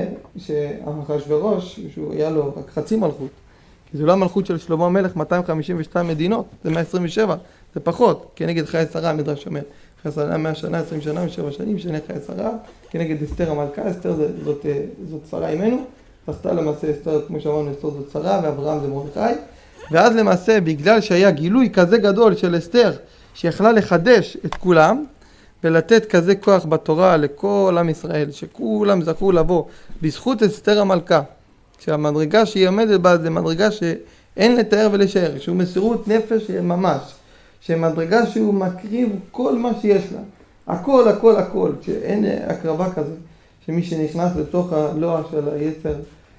שאחשוורוש, שהוא היה לו רק חצי מלכות, כי זו לא המלכות של שלמה המלך, מאתיים חמישים ושתיים מדינות, זה מאה עשרים ושבע, זה פחות, כנגד חיי שרה, המדרש אומר. חיי שרה מאה שנה, עשרים שנה ושבע שנים, שני חיי שרה, כנגד אסתר המלכה, אסתר זאת, זאת, זאת שרה אימנו, זכתה למעשה אסתר, כמו שאמרנו, אסתר זאת שרה, ואברהם זה מרדכי, ואז למעשה, בגלל שהיה גילוי כזה גדול של אסתר, שיכלה לחדש את כולם, ולתת כזה כוח בתורה לכל עם ישראל, שכולם זכו לבוא בזכות אסתר המלכה, שהמדרגה שהיא עומדת בה זה מדרגה שאין לתאר ולשער, שהוא מסירות נפש ממש, שמדרגה שהוא מקריב כל מה שיש לה, הכל הכל הכל, שאין הקרבה כזה, שמי שנכנס לתוך הלוע של היצר,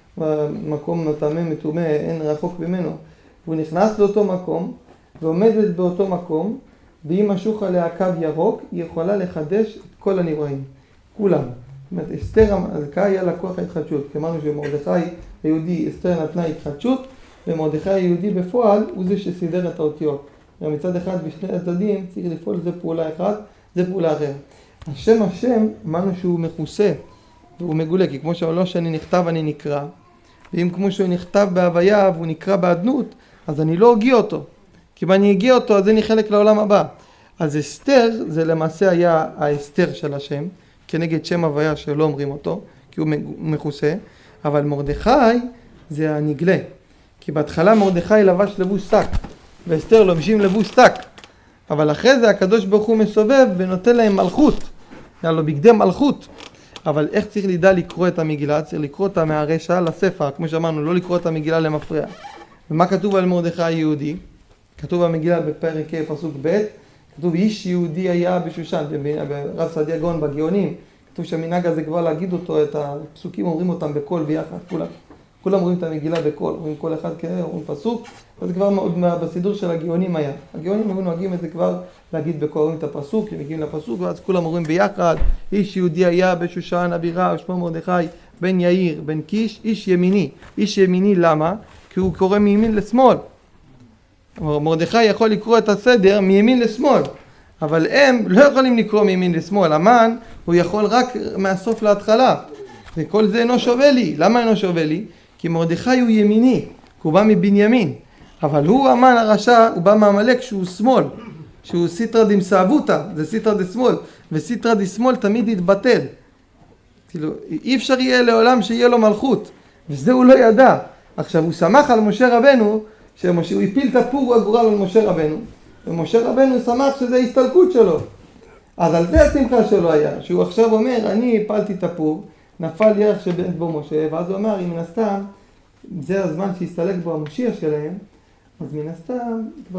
במקום מטמא מטומא, אין רחוק ממנו, הוא נכנס לאותו מקום ועומדת באותו מקום, ואם משוך עליה קו ירוק, היא יכולה לחדש את כל הנבראים, כולם. זאת אומרת, אסתר המלכה היה לה כוח ההתחדשות, כי אמרנו שמרדכי היהודי, אסתר נתנה התחדשות, ומרדכי היהודי בפועל הוא זה שסידר את האותיות. מצד אחד בשני הצדדים צריך לפעול, זה פעולה אחת, זה פעולה אחרת. השם השם, אמרנו שהוא מכוסה, והוא מגולה, כי כמו שלא שאני נכתב אני נקרא, ואם כמו שהוא נכתב בהוויה והוא נקרא באדנות, אז אני לא אגיע אותו. כי אם אני אגיע אותו, אז אני חלק לעולם הבא. אז אסתר, זה למעשה היה האסתר של השם, כנגד שם הוויה שלא אומרים אותו, כי הוא מכוסה, אבל מרדכי זה הנגלה. כי בהתחלה מרדכי לבש לבוש שק, ואסתר לובשים לבוש שק. אבל אחרי זה הקדוש ברוך הוא מסובב ונותן להם מלכות. היה לו בגדי מלכות. אבל איך צריך לדע לקרוא את המגילה? צריך לקרוא אותה מהרשע לספר, כמו שאמרנו, לא לקרוא את המגילה למפרע. ומה כתוב על מרדכי היהודי? כתוב במגילה בפרק פסוק ב', כתוב איש יהודי היה בשושן, ברב סעדיה גאון בגאונים, כתוב שהמנהג הזה כבר להגיד אותו, את הפסוקים אומרים אותם בקול ביחד, כולם, כולם אומרים את המגילה בקול, אומרים כל אחד כנראה, אומרים פסוק, וזה כבר בסידור של הגאונים היה. הגאונים היו נוהגים את זה כבר להגיד בקול, אומרים את הפסוק, שמגיעים לפסוק, ואז כולם אומרים ביחד, איש יהודי היה בשושן הבירה, שמו מרדכי, בן יאיר, בן קיש, איש ימיני. איש ימיני למה? כי הוא קורא מימין לשמאל. מרדכי יכול לקרוא את הסדר מימין לשמאל, אבל הם לא יכולים לקרוא מימין לשמאל. המן הוא יכול רק מהסוף להתחלה, וכל זה אינו שווה לי. למה אינו שווה לי? כי מרדכי הוא ימיני, הוא בא מבנימין, אבל הוא המן הרשע, הוא בא מהמלך שהוא שמאל, שהוא סיטרא דמסאבותא, זה סיטרא דשמאל, וסיטרא דשמאל תמיד יתבטל. כאילו, אי אפשר יהיה לעולם שיהיה לו מלכות, וזה הוא לא ידע. עכשיו הוא שמח על משה רבנו, שהוא הפיל את הפור הגורל על משה רבנו, ומשה רבנו שמח שזה הסתלקות שלו. אז על זה השמחה שלו היה, שהוא עכשיו אומר, אני הפלתי את הפור, נפל ירח שבאמת בו משה, ואז הוא אמר, אם מן הסתם, זה הזמן שהסתלק בו המשיח שלהם, אז מן הסתם כבר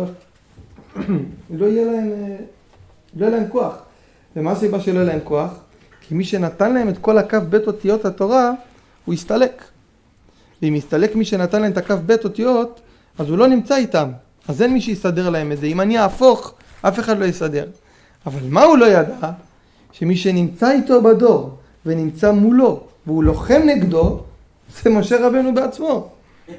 לא יהיה להם, לא יהיה להם כוח. ומה הסיבה שלא יהיה להם כוח? כי מי שנתן להם את כל הקו בית אותיות התורה, הוא הסתלק. ואם הסתלק מי שנתן להם את הקו בית אותיות, אז הוא לא נמצא איתם. אז אין מי שיסדר להם את זה. אם אני אהפוך, אף אחד לא יסדר. אבל מה הוא לא ידע? שמי שנמצא איתו בדור, ונמצא מולו, והוא לוחם נגדו, זה משה רבנו בעצמו.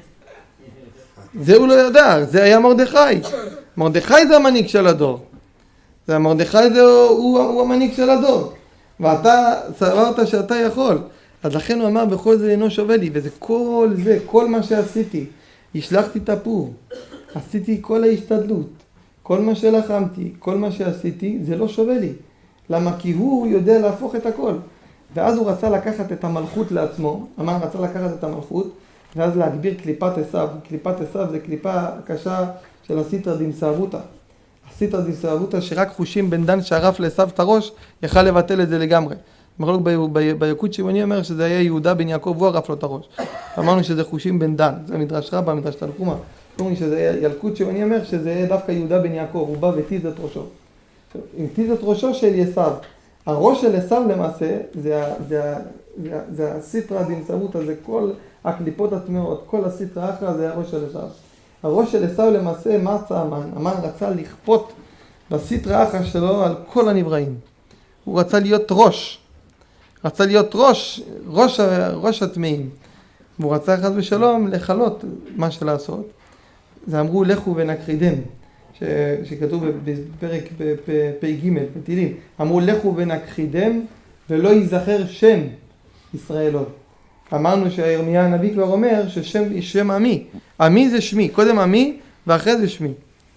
זה הוא לא ידע, זה היה מרדכי. מרדכי זה המנהיג של הדור. זה מרדכי זה הוא, הוא, הוא המנהיג של הדור. ואתה סברת שאתה יכול. אז לכן הוא אמר, בכל זה אינו שווה לי, וזה כל זה, כל מה שעשיתי. השלחתי את הפור, עשיתי כל ההשתדלות, כל מה שלחמתי, כל מה שעשיתי, זה לא שווה לי. למה? כי הוא יודע להפוך את הכל. ואז הוא רצה לקחת את המלכות לעצמו, המן רצה לקחת את המלכות, ואז להגביר קליפת עשיו. קליפת עשיו זה קליפה קשה של הסיטרא דמסאבותא. הסיטרא דמסאבותא שרק חושים בן דן שערף לעשיו את הראש, יכל לבטל את זה לגמרי. מחלוק ביקוד שמעוני אומר שזה היה יהודה בן יעקב, הוא ערף לו את הראש. אמרנו שזה חושים בן דן, זה מדרש רבה, מדרש תנחומא. אומרים שזה ילקוט שמעוני אומר שזה דווקא יהודה בן יעקב, הוא בא ותיז את ראשו. עם תיז את ראשו של עשיו. הראש של עשיו למעשה, זה, זה, זה, זה הסיטרא דמסאבותא, זה כל הקליפות הטמאות, כל הסיטרא אחרא זה הראש של עשיו. הראש של עשיו למעשה, מה עשה המן? המן רצה לכפות בסיטרא אחרא שלו על כל הנבראים. הוא רצה להיות ראש. רצה להיות ראש, ראש, ראש הטמאים. והוא רצה חס ושלום לחלות מה שלעשות. זה אמרו לכו ונכחידם, ש, שכתוב בפרק פ"ג, בתהילים, אמרו לכו ונכחידם ולא ייזכר שם ישראל עוד. אמרנו שירמיה הנביא כבר אומר ששם שם עמי, עמי זה שמי, קודם עמי ואחרי זה שמי.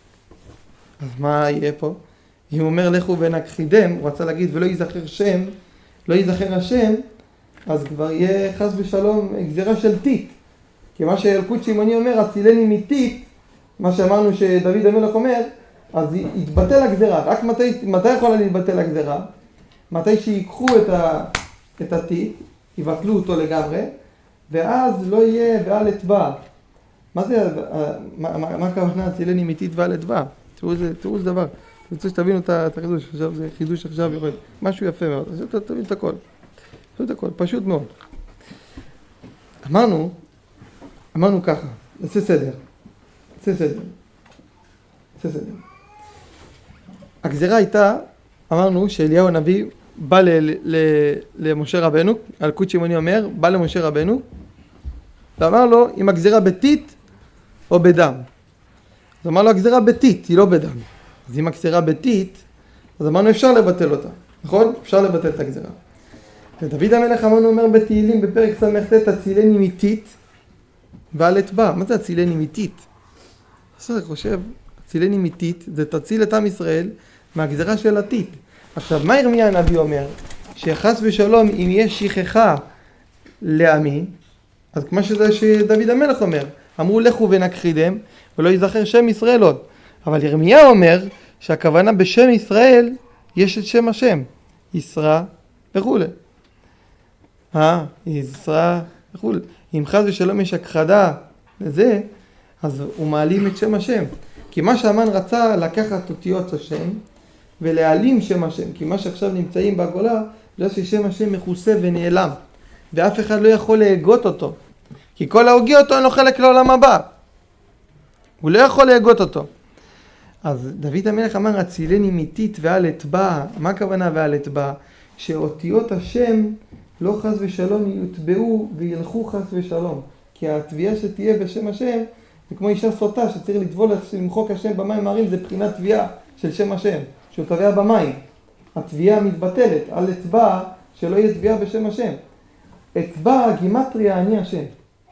אז מה יהיה פה? אם הוא אומר לכו ונכחידם, הוא רצה להגיד ולא ייזכר שם, לא ייזכר השם, אז כבר יהיה חס ושלום גזירה של טיט. כי מה שילקוט שמעוני אומר, הצילני מטיט, מה שאמרנו שדוד המלך אומר, אז יתבטל הגזירה. רק מתי, מתי יכולה להתבטל הגזירה? מתי שיקחו את, ה, את הטיט, יבטלו אותו לגמרי, ואז לא יהיה ואל אתבע. מה זה, מה, מה, מה הכוונה הצילני מטיט ואל אתבע? תראו איזה, תראו איזה דבר. אני רוצה שתבינו את החידוש, עכשיו זה חידוש עכשיו יורד. משהו יפה מאוד, אז אתה תבין את הכל. תבין את הכל, פשוט מאוד. אמרנו, אמרנו ככה, נעשה סדר. נעשה סדר. נעשה סדר. הגזירה הייתה, אמרנו שאליהו הנביא בא ל, ל, למשה רבנו, ילקוט שמעוני אומר, בא למשה רבנו, ואמר לו אם הגזירה בטיט או בדם. אז אמר לו הגזירה בטיט, היא לא בדם. אז אם הגזירה בטיט, אז אמרנו אפשר לבטל אותה, נכון? אפשר לבטל את הגזירה. ודוד המלך אמרנו אומר בתהילים בפרק ס"ט, הצילני מטיט ואל אתבע. מה זה הצילני מטיט? אז אני חושב, הצילני מטיט זה תציל את עם ישראל מהגזירה של הטיט. עכשיו, מה ירמיה הנביא אומר? שחס ושלום אם יש שכחה לעמי, אז כמו שזה שדוד המלך אומר, אמרו לכו ונכחידם ולא ייזכר שם ישראל עוד. אבל ירמיה אומר שהכוונה בשם ישראל יש את שם השם, ישרה וכו'. אה, ישרה וכו'. אם חס ושלום יש הכחדה לזה, אז הוא מעלים את שם השם. כי מה שהמן רצה לקחת אותיות השם ולהעלים שם השם. כי מה שעכשיו נמצאים בגולה, זה ששם השם מכוסה ונעלם. ואף אחד לא יכול להגות אותו. כי כל ההוגה אותו אין לו חלק לעולם הבא. הוא לא יכול להגות אותו. אז דוד המלך אמר, הצילני מטיט ואל אתבע. מה הכוונה ואל אתבע? שאותיות השם לא חס ושלום יוטבעו וילכו חס ושלום. כי התביעה שתהיה בשם השם, זה כמו אישה סוטה שצריך לטבול למחוק השם במים הערים, זה בחינת תביעה של שם השם, שהוא טבע במים. התביעה מתבטלת, אל אתבע שלא יהיה תביעה בשם השם. אתבע גימטריה אני השם.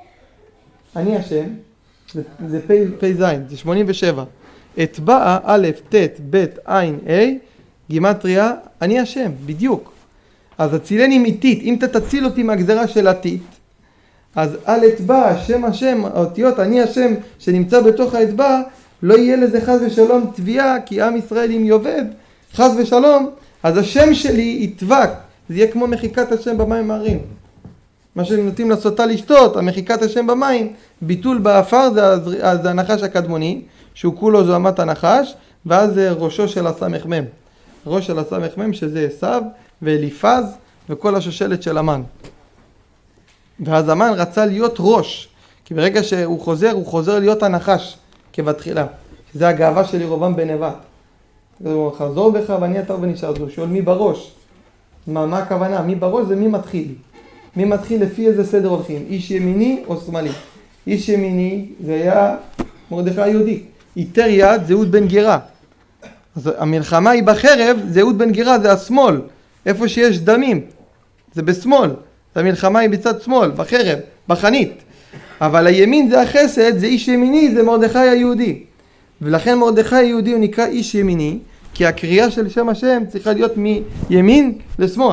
אני השם, זה, זה פי, פי זין, זה שמונים ושבע. אתבע א' ת' ב' עין ה' גימטריה אני השם, בדיוק. אז הצילני מטיט, אם אתה תציל אותי מהגזרה של הטיט, אז אל אתבע, שם השם, האותיות אני השם שנמצא בתוך האתבע, לא יהיה לזה חס ושלום תביעה, כי עם ישראל אם יובד, חס ושלום, אז השם שלי יתבק, זה יהיה כמו מחיקת השם במים הערים. מה שנותנים לסוטה לשתות, המחיקת השם במים, ביטול באפר זה, זה הנחש הקדמוני, שהוא כולו זוהמת הנחש, ואז זה ראשו של הסמך מם. ראש של הסמך מם שזה עשיו ואליפז וכל השושלת של המן. ואז המן רצה להיות ראש, כי ברגע שהוא חוזר, הוא חוזר להיות הנחש כבתחילה. שזה הגאווה של ירובעם בן נבט. הוא חזור בך ואני אתר ונשאר. הוא שואל מי בראש? מה, מה הכוונה? מי בראש זה מי מתחיל. מי מתחיל לפי איזה סדר הולכים? איש ימיני או שמאלי? איש ימיני זה היה מרדכי היהודי. איתר יד זה אהוד בן גירה. אז המלחמה היא בחרב, זה אהוד בן גירה, זה השמאל. איפה שיש דמים, זה בשמאל. המלחמה היא בצד שמאל, בחרב, בחנית. אבל הימין זה החסד, זה איש ימיני, זה מרדכי היהודי. ולכן מרדכי היהודי הוא נקרא איש ימיני, כי הקריאה של שם השם צריכה להיות מימין לשמאל.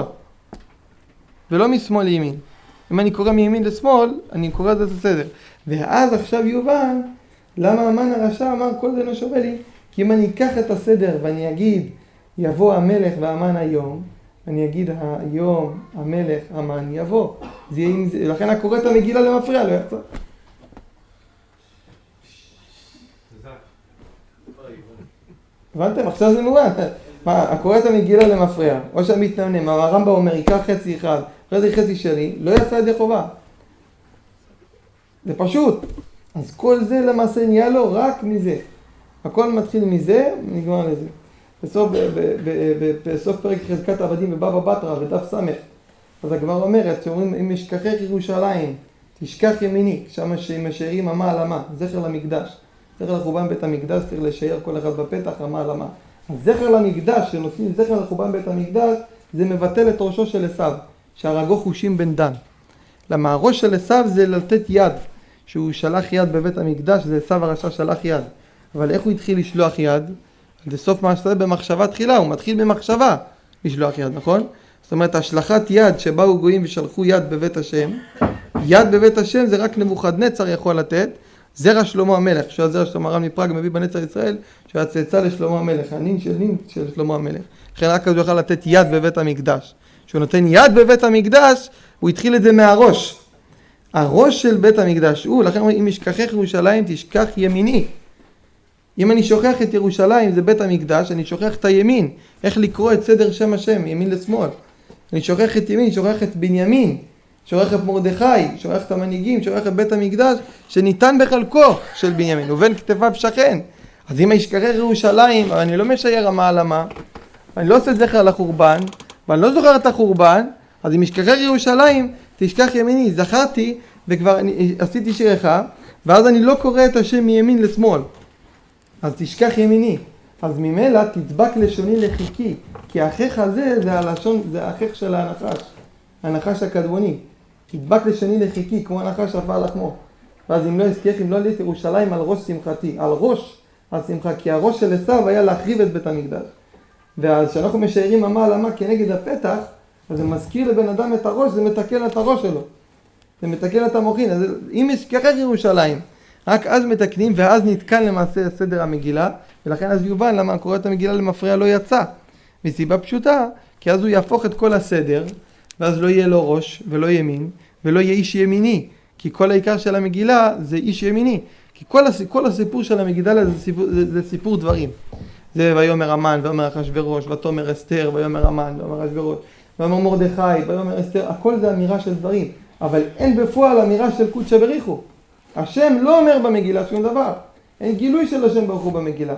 ולא משמאל לימין. אם אני קורא מימין לשמאל, אני קורא את זה בסדר. ואז עכשיו יובן, למה המן הרשע אמר כל זה לא שווה לי? כי אם אני אקח את הסדר ואני אגיד, יבוא המלך והמן היום, אני אגיד היום המלך המן יבוא. זה יהיה עם זה, לכן הקורא את המגילה למפריע, לא יצא. הבנתם? עכשיו זה מובן. מה, הקורא את המגילה למפריע, או שהמתנמנם, הרמב"ם אומר, ייקח חצי אחד, אחרי זה חצי שלי, לא יצא ידי חובה. זה פשוט. אז כל זה למעשה נהיה לו רק מזה. הכל מתחיל מזה, נגמר לזה. בסוף, בסוף פרק חזקת עבדים בבבא בתרא, בדף סמך, אז הגמרא אומרת, שאומרים, אם אשכחך ירושלים, תשכח ימיני, שם שמשאירים אמה על אמה, זכר למקדש. זכר לחורבן בית המקדש צריך להישאר כל אחד בפתח, רמה על רמה. הזכר למקדש, שנושאים זכר לחורבן בית המקדש, זה מבטל את ראשו של עשיו, שהרגו חושים בן דן. למה הראש של עשיו זה לתת יד, שהוא שלח יד בבית המקדש, זה עשיו הרשע שלח יד. אבל איך הוא התחיל לשלוח יד? זה סוף מעשה במחשבה תחילה, הוא מתחיל במחשבה לשלוח יד, נכון? זאת אומרת, השלחת יד שבאו גויים ושלחו יד בבית השם, יד בבית השם זה רק נבוכדנצר יכול לתת, זרע שלמה המלך, שהוא הזרע שלמה הרב מפראג מביא בנצר ישראל, שהוא הצאצא לשלמה המלך, הנין של נין של שלמה המלך. לכן רק אז הוא יכול לתת יד בבית המקדש. כשהוא נותן יד בבית המקדש, הוא התחיל את זה מהראש. הראש של בית המקדש הוא, לכן אם ישכחך ירושלים תשכח ימיני. אם אני שוכח את ירושלים זה בית המקדש, אני שוכח את הימין. איך לקרוא את סדר שם השם, ימין לשמאל. אני שוכח את ימין, שוכח את בנימין. שוכח את מרדכי, שוכח את המנהיגים, שוכח את בית המקדש שניתן בחלקו של בנימין, ובין כתפיו שכן. אז אם ישכחך ירושלים, אני לא משייר רמה על רמה, אני לא עושה זכר לחורבן, ואני לא זוכר את החורבן, אז אם ישכחך ירושלים, תשכח ימיני. זכרתי וכבר עשיתי שיר אחד, ואז אני לא קורא את השם מימין לשמאל. אז תשכח ימיני. אז ממילא תדבק לשוני לחיקי, כי האחך הזה זה הלשון, זה האחך של הנחש, הנחש הקדמוני. תדבק לשוני לחיקי, כמו הנחש עפה לחמו. ואז אם לא אזכח, אם לא עליתי ירושלים על ראש שמחתי, על ראש השמחה, כי הראש של עשיו היה להחריב את בית המקדש. ואז כשאנחנו משיירים אמה על אמה כנגד הפתח, אז זה מזכיר לבן אדם את הראש, זה מתקן את הראש שלו. זה מתקן את המוחין. אז אם ישכחך ירושלים, רק אז מתקנים, ואז נתקן למעשה סדר המגילה, ולכן אז יובן למה קורא את המגילה למפריע לא יצא. מסיבה פשוטה, כי אז הוא יהפוך את כל הסדר, ואז לא יהיה לו ראש ולא ימין, ולא יהיה איש ימיני, כי כל העיקר של המגילה זה איש ימיני. כי כל, הס, כל הסיפור של המגילה זה סיפור, זה, זה סיפור דברים. זה ויאמר המן, ויאמר אחשוורוש, ותאמר אסתר, ויאמר המן, ויאמר אחשוורוש, ויאמר מרדכי, ויאמר אסתר, הכל זה אמירה של דברים. אבל אין בפועל אמירה של קודשא בריחו. השם לא אומר במגילה שום דבר. אין גילוי של השם ברוך הוא במגילה.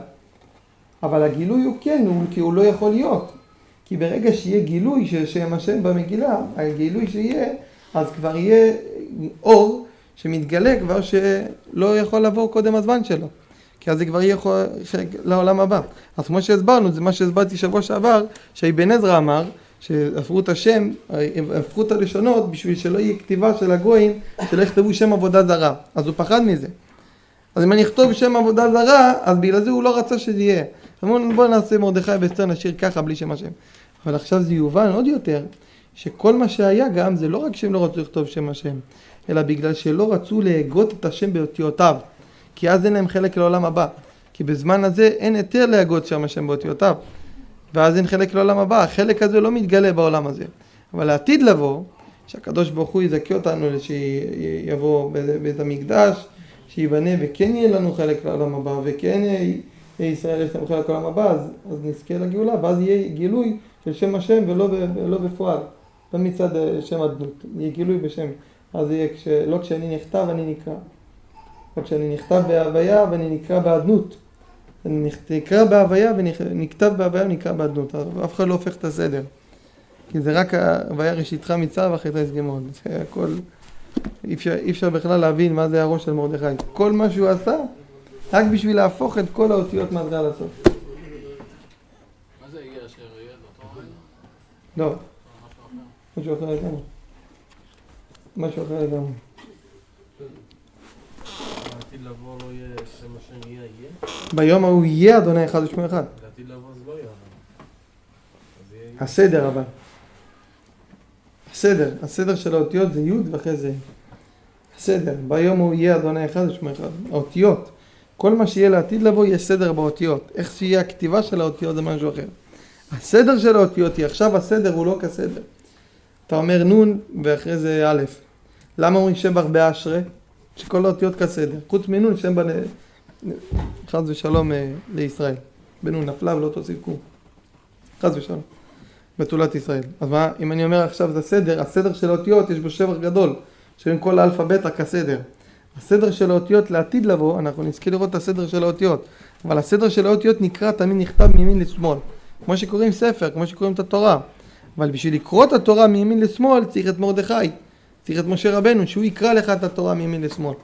אבל הגילוי הוא כן, הוא, כי הוא לא יכול להיות. כי ברגע שיהיה גילוי של שם השם במגילה, הגילוי שיהיה, אז כבר יהיה אור שמתגלה כבר שלא יכול לעבור קודם הזמן שלו. כי אז זה כבר יהיה לעולם הבא. אז כמו שהסברנו, זה מה שהסברתי שבוע שעבר, שאבן עזרא אמר, שהפכו את השם, הפכו את הלשונות בשביל שלא יהיה כתיבה של הגויים, שלא יכתבו שם עבודה זרה. אז הוא פחד מזה. אז אם אני אכתוב שם עבודה זרה, אז בגלל זה הוא לא רצה שזה יהיה. אמרו, בוא נעשה מרדכי ואסתר נשאיר ככה בלי שם השם. אבל עכשיו זה יובן עוד יותר, שכל מה שהיה גם זה לא רק שהם לא רצו לכתוב שם השם, אלא בגלל שלא רצו להגות את השם באותיותיו. כי אז אין להם חלק לעולם הבא. כי בזמן הזה אין היתר להגות שם השם באותיותיו. ואז אין חלק לעולם הבא. החלק הזה לא מתגלה בעולם הזה. אבל לעתיד לבוא, שהקדוש ברוך הוא יזכה אותנו שיבוא בית המקדש, שיבנה וכן יהיה לנו חלק לעולם הבא, וכן ישראל יש לנו חלק לעולם הבא, אז, אז נזכה לגאולה, ואז יהיה גילוי של שם השם ולא, ולא בפועל. לא מצד שם הדנות, יהיה גילוי בשם. אז יהיה כש, לא כשאני נכתב אני נקרא. לא כשאני נכתב בהוויה ואני נקרא באדנות. אני נקרא בהוויה ונכתב בהוויה ונקרא באדנות. אף אחד לא הופך את הסדר. כי זה רק ההוויה ראשיתך מצער ואחריתה יסגמון. זה הכל, אי אפשר, אי אפשר בכלל להבין מה זה הראש של מרדכי. כל מה שהוא עשה, רק בשביל להפוך את כל האותיות מהתחלה לסוף. מה זה יהיה אשר יהיה? זה אותו רגע? לא. משהו אחר לגמרי. משהו אחר לגמרי. לעתיד לבוא לא יהיה שם השם יהיה, יהיה? ביום ההוא יהיה אדוני אחד ושמו אחד. לעתיד לבוא זה לא יהיה. הסדר אבל. הסדר. הסדר של האותיות זה י' ואחרי זה. הסדר. ביום הוא יהיה אדוני אחד ושמו אחד. האותיות. כל מה שיהיה לעתיד לבוא יהיה סדר באותיות. איך שיהיה הכתיבה של האותיות זה משהו אחר. הסדר של האותיות היא, עכשיו הסדר הוא לא כסדר. אתה אומר נון ואחרי זה א'. למה אומרים שבח באשרה? שכל האותיות כסדר. חוץ מנון שם בנ... חס ושלום לישראל. בנון נפלה ולא תוסיף קום. חס ושלום. בתולת ישראל. אז מה, אם אני אומר עכשיו זה סדר, הסדר של האותיות יש בו שבח גדול. שאין כל האלפבית כסדר. הסדר של האותיות לעתיד לבוא, אנחנו נזכה לראות את הסדר של האותיות. אבל הסדר של האותיות נקרא, תמיד נכתב מימין לשמאל. כמו שקוראים ספר, כמו שקוראים את התורה. אבל בשביל לקרוא את התורה מימין לשמאל, צריך את מרדכי. צריך את משה רבנו, שהוא יקרא לך את התורה מימין לשמאל.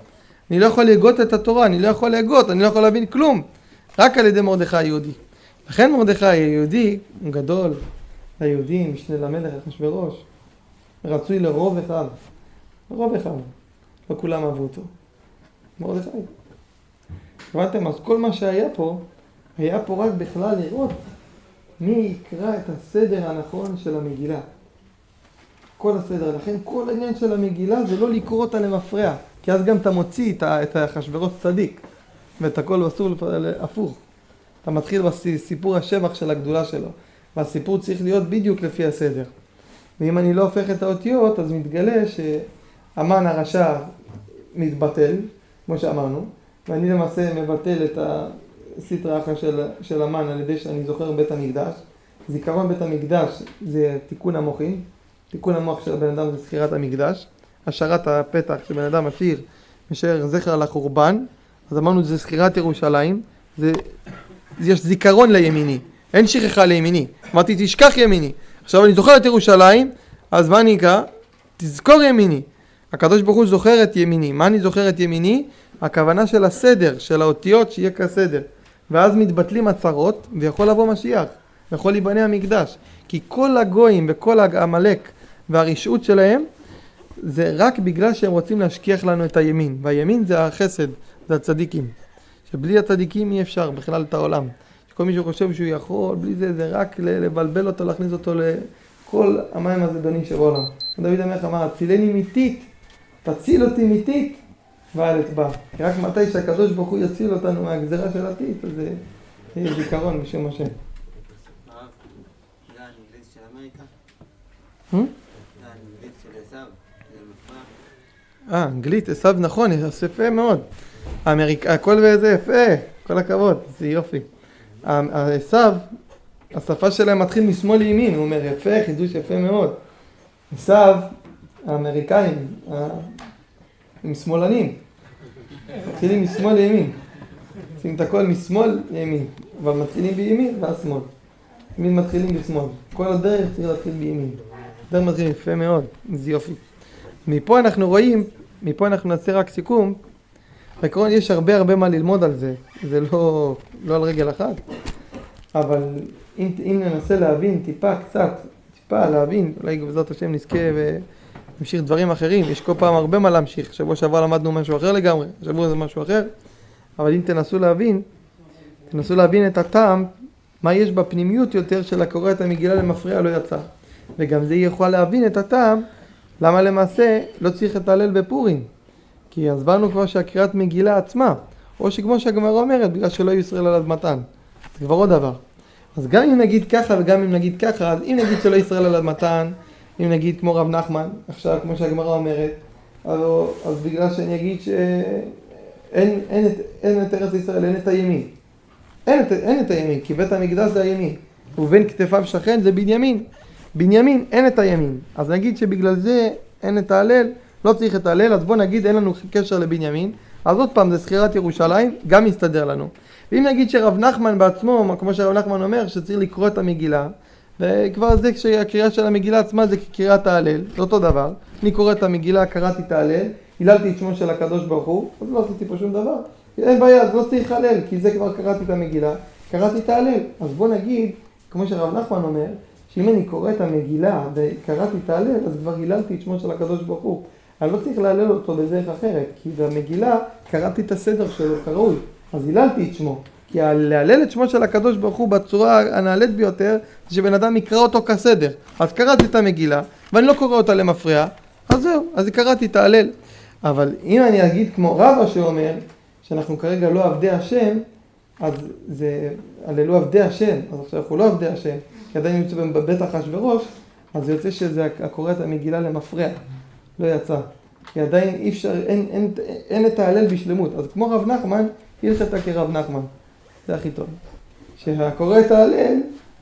אני לא יכול להגות את התורה, אני לא יכול להגות, אני לא יכול להבין כלום. רק על ידי מרדכי היהודי. לכן מרדכי היהודי הוא גדול ליהודים, משנה למלך אחשוורוש. רצוי לרוב אחד. לרוב אחד. לא כולם אהבו אותו. מרדכי. הבנתם? אז כל מה שהיה פה, היה פה רק בכלל לראות מי יקרא את הסדר הנכון של המגילה. כל הסדר. לכן כל העניין של המגילה זה לא לקרוא אותה למפרע. כי אז גם אתה מוציא את אחשוורוש צדיק. ואת הכל אסור הפוך. אתה מתחיל בסיפור השבח של הגדולה שלו. והסיפור צריך להיות בדיוק לפי הסדר. ואם אני לא הופך את האותיות, אז מתגלה שהמן הרשע מתבטל, כמו שאמרנו, ואני למעשה מבטל את הסטרא אחרא של, של המן על ידי שאני זוכר בית המקדש. זיכרון בית המקדש זה תיקון המוחין. תיקון המוח של הבן אדם זה זכירת המקדש. השארת הפתח שבן אדם משאיר, משאיר זכר על החורבן. אז אמרנו זה זכירת ירושלים. זה, יש זיכרון לימיני. אין שכחה לימיני. אמרתי תשכח ימיני. עכשיו אני זוכר את ירושלים, אז מה אני אקרא? תזכור ימיני. הקדוש ברוך הוא זוכר את ימיני. מה אני זוכר את ימיני? הכוונה של הסדר, של האותיות שיהיה כסדר. ואז מתבטלים הצרות ויכול לבוא משיח. ויכול להיבנה המקדש. כי כל הגויים וכל העמלק והרשעות שלהם זה רק בגלל שהם רוצים להשכיח לנו את הימין. והימין זה החסד, זה הצדיקים. שבלי הצדיקים אי אפשר בכלל את העולם. כל מי שחושב שהוא יכול, בלי זה, זה רק לבלבל אותו, להכניס אותו לכל המים הזדונים שבעולם. דוד המלך אמר, הצילני מיתית, תציל אותי מיתית, ואל אטבע. רק מתי שהקדוש ברוך הוא יציל אותנו מהגזרה של עתית, אז זה יהיה זיכרון בשם השם. זה האנגלית של אמריקה? זה האנגלית של עשיו? זה מפרע? אה, אנגלית, עשיו נכון, יפה מאוד. האמריקה, הכל וזה יפה, כל הכבוד, זה יופי. עשיו, השפה שלהם מתחיל משמאל לימין, הוא אומר יפה, חידוש יפה מאוד. עשיו, האמריקאים, הם שמאלנים, מתחילים משמאל לימין. עושים את הכל משמאל לימין, אבל מתחילים בימין ואז שמאל. תמיד מתחילים בשמאל. כל הדרך צריך להתחיל בימין. הדרך מתחיל יפה מאוד, זה יופי. מפה אנחנו רואים, מפה אנחנו נעשה רק סיכום. בעקרון יש הרבה הרבה מה ללמוד על זה, זה לא, לא על רגל אחת, אבל אם, אם ננסה להבין טיפה קצת, טיפה להבין, אולי בעזרת השם נזכה ונמשיך דברים אחרים, יש כל פעם הרבה מה להמשיך, שבוע שעבר למדנו משהו אחר לגמרי, שבוע זה משהו אחר, אבל אם תנסו להבין, תנסו להבין את הטעם, מה יש בפנימיות יותר של הקורא את המגילה למפרע לא יצא, וגם זה יכול להבין את הטעם, למה למעשה לא צריך את ההלל בפורים. כי הסברנו כבר שהקריאת מגילה עצמה, או שכמו שהגמרא אומרת, בגלל שלא יהיו ישראל על אדמתן. זה כבר עוד דבר. אז גם אם נגיד ככה וגם אם נגיד ככה, אז אם נגיד שלא ישראל על אדמתן, אם נגיד כמו רב נחמן, עכשיו כמו שהגמרא אומרת, אז, אז בגלל שאני אגיד שאין אין את, אין את ארץ ישראל, אין את הימין. אין את, אין את הימין, כי בית המקדש זה הימין. ובין כתפיו שכן זה בנימין. בנימין אין את הימין. אז נגיד שבגלל זה אין את ההלל, לא צריך את ההלל, אז בוא נגיד אין לנו קשר לבנימין, אז עוד פעם זה זכירת ירושלים, גם יסתדר לנו. ואם נגיד שרב נחמן בעצמו, כמו שרב נחמן אומר, שצריך לקרוא את המגילה, וכבר זה כשהקריאה של המגילה עצמה זה קריאת ההלל, זה אותו דבר. אני קורא את המגילה, קראתי את ההלל, היללתי את שמו של הקדוש ברוך הוא, אז לא עשיתי פה שום דבר. אין בעיה, אז לא צריך הלל, כי זה כבר קראתי את המגילה, קראתי את ההלל. אז בוא נגיד, כמו שרב נחמן אומר, שאם אני קורא את המגילה וקראתי את ההלל, אז כבר היללתי את שמו של הקדוש ברוך הוא. אני לא צריך להלל אותו בדרך אחרת, כי במגילה קראתי את הסדר שלו כראוי, אז היללתי את שמו. כי להלל את שמו של הקדוש ברוך הוא בצורה הנעלית ביותר, זה שבן אדם יקרא אותו כסדר. אז קראתי את המגילה, ואני לא קורא אותה למפרע, אז זהו, אז קראתי את ההלל. אבל אם אני אגיד כמו רבא שאומר, שאנחנו כרגע לא עבדי השם, אז זה, הללו עבדי השם, אז עכשיו אנחנו לא עבדי השם, כי עדיין יוצא בבית אחשוורוש, אז זה יוצא שזה הקורא את המגילה למפרע. לא יצא, כי עדיין אי אפשר, אין, אין, אין, אין את ההלל בשלמות. אז כמו רב נחמן, הלכתה כרב נחמן. זה הכי טוב. שהקורא את ההלל,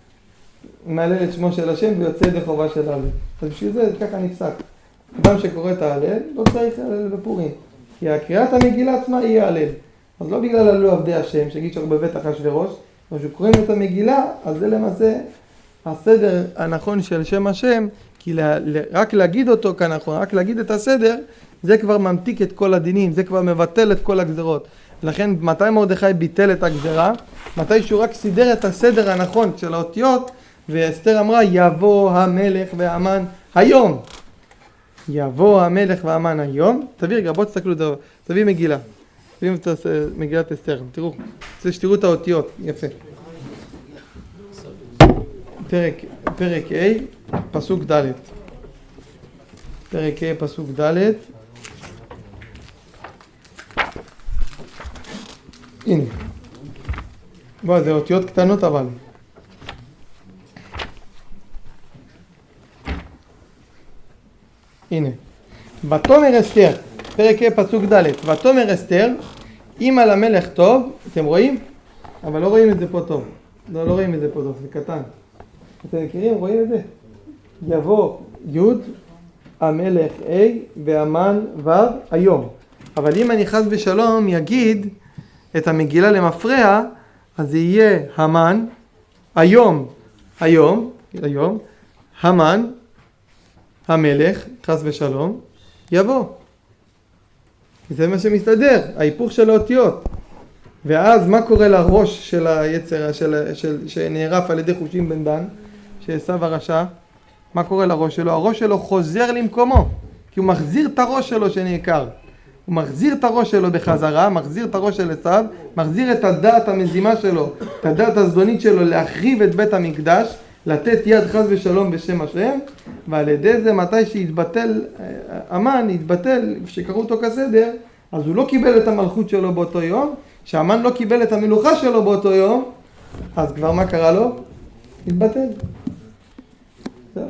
מעלל את שמו של השם ויוצא ידי חובה של ההלל. אז בשביל זה ככה נפסק. אדם שקורא את ההלל, לא צריך להלל בפורים. כי הקריאת המגילה עצמה היא ההלל. אז לא בגלל הללו עבדי השם, שיגיד שאנחנו בבית אחשוורוש, אבל כשקוראים את המגילה, אז זה למעשה הסדר הנכון של שם השם, כי לה, רק להגיד אותו כנכון, רק להגיד את הסדר, זה כבר ממתיק את כל הדינים, זה כבר מבטל את כל הגזרות. לכן מתי מרדכי ביטל את הגזרה? מתי שהוא רק סידר את הסדר הנכון של האותיות, ואסתר אמרה יבוא המלך והמן היום. יבוא המלך והמן היום. תביא רגע, בוא תסתכלו, תביא מגילה. תביא מגילת אסתר, תראו, שתראו את האותיות, יפה. פרק, פרק A, פסוק ד'. פרק A, פסוק ד'. הנה. בוא, זה אותיות קטנות אבל. הנה. ותאמר אסתר, פרק ה' פסוק ד', ותאמר אסתר, אם על המלך טוב, אתם רואים? אבל לא רואים את זה פה טוב. לא, לא רואים את זה פה טוב, זה קטן. אתם מכירים? רואים את זה? יבוא י' המלך A והמן ו' היום. אבל אם אני חס ושלום יגיד את המגילה למפרע, אז זה יהיה המן, היום, היום, היום, המן, המלך, חס ושלום, יבוא. זה מה שמסתדר, ההיפוך של האותיות. ואז מה קורה לראש של היצר, של, של, שנערף על ידי חושים בן דן, שעשיו הרשע? מה קורה לראש שלו? הראש שלו חוזר למקומו, כי הוא מחזיר את הראש שלו שנעקר. הוא מחזיר את הראש שלו בחזרה, מחזיר את הראש של עשיו, מחזיר את הדעת המזימה שלו, את הדעת הזדונית שלו להחריב את בית המקדש, לתת יד חס ושלום בשם השם, ועל ידי זה מתי שהתבטל המן, התבטל, שקראו אותו כסדר, אז הוא לא קיבל את המלכות שלו באותו יום, שהמן לא קיבל את המלוכה שלו באותו יום, אז כבר מה קרה לו? התבטל. זהו.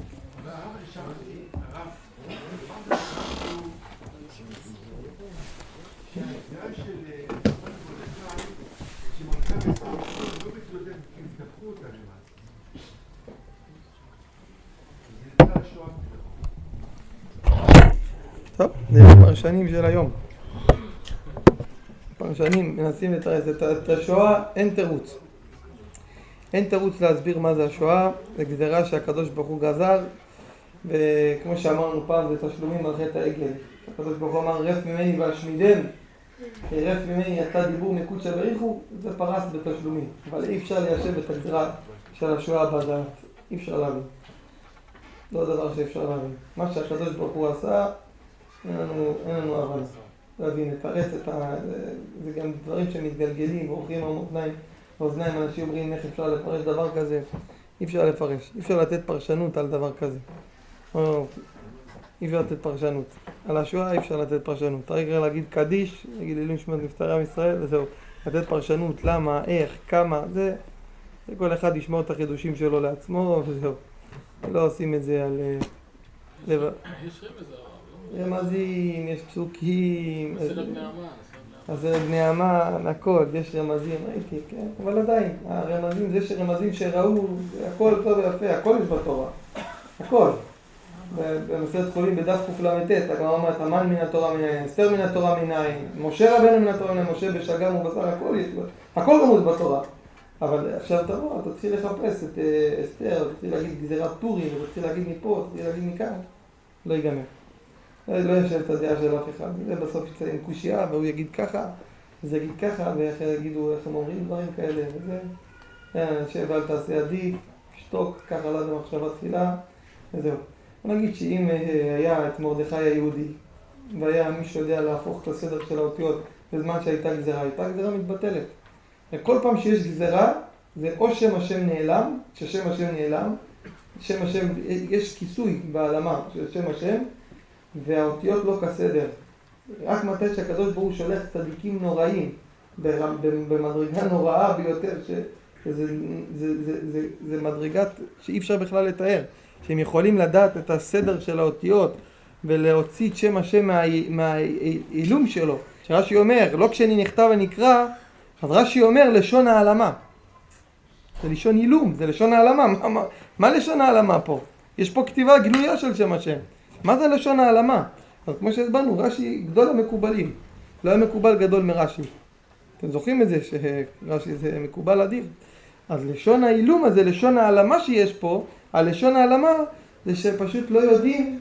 טוב, זה פרשנים של היום. פרשנים מנסים לתרץ את השואה, אין תירוץ. אין תירוץ להסביר מה זה השואה, זה גזירה שהקדוש ברוך הוא גזר, וכמו שאמרנו פעם, זה תשלומים על חטא העגל. הקדוש ברוך הוא אמר, רף ממני והשמידם, רף ממני יצא דיבור מקודשא בריחו, זה פרס בתשלומים. אבל אי אפשר ליישב את הגזירה של השואה בדעת, אי אפשר להבין. לא דבר שאפשר להבין. מה שהקדוש ברוך הוא עשה, אין לנו, אין לנו הבנה. להבין, לתרץ את ה... זה גם דברים שמתגלגלים ואוכלים המאזניים, באוזניים אנשים אומרים איך אפשר לפרש דבר כזה. אי אפשר לפרש, אי אפשר לתת פרשנות על דבר כזה. או, אי אפשר לתת פרשנות. על השואה אי אפשר לתת פרשנות. רק להגיד קדיש, להגיד עילוי נשמת נפטרי עם ישראל, וזהו. לתת פרשנות, למה, איך, כמה, זה... זה כל אחד ישמור את החידושים שלו לעצמו, וזהו. לא עושים את זה על... לב... יש רמז, רמזים, יש פסוקים, הסדר בני המן, הסדר בני המן, הכל, יש רמזים, ראיתי, כן? אבל עדיין, הרמזים, זה שרמזים שראו, הכל טוב ויפה, הכל יש בתורה, הכל. במסכת חולין בדף קל"ט, הגמרא אומרת, המן מן התורה מנין, אסתר מן התורה מנין, משה רבנו מן התורה מנין, משה בשגם ובשר, הכל יש, הכל רמוז בתורה. אבל עכשיו תבוא, תתחיל לחפש את אסתר, תתחיל להגיד גזירת פורים, תתחיל להגיד מפה, תתחיל להגיד מכאן, לא ייגמר. לא יושב את הדעה של אף אחד, זה בסוף יצא עם קושייה, והוא יגיד ככה, וזה יגיד ככה, ואיך יגידו, איך הם אומרים דברים כאלה, וזה, שב אל תעשה עדיף, שתוק, ככה לה במחשבה תחילה, וזהו. נגיד שאם היה את מרדכי היהודי, והיה מישהו יודע להפוך את הסדר של האותיות, בזמן שהייתה גזירה, הייתה גזירה מתבטלת. כל פעם שיש גזירה, זה או שם השם נעלם, ששם השם נעלם, שם השם, יש כיסוי בעלמה של שם השם, והאותיות לא כסדר. רק מתי שהקדוש ברוך הוא שולח צדיקים נוראים, במדרגה נוראה ביותר, שזה זה, זה, זה, זה, זה מדרגת שאי אפשר בכלל לתאר, שהם יכולים לדעת את הסדר של האותיות, ולהוציא את שם השם מהאילום שלו. שרש"י אומר, לא כשאני נכתב ונקרא, אז רש"י אומר לשון העלמה. זה לשון אילום, זה לשון העלמה. מה, מה, מה לשון העלמה פה? יש פה כתיבה גלויה של שם השם. מה זה לשון העלמה? אז כמו שהסברנו, רש"י גדול המקובלים. לא היה מקובל גדול מרש"י. אתם זוכרים את זה שרש"י זה מקובל אדיר? אז לשון האילום הזה, לשון העלמה שיש פה, הלשון העלמה זה שפשוט לא יודעים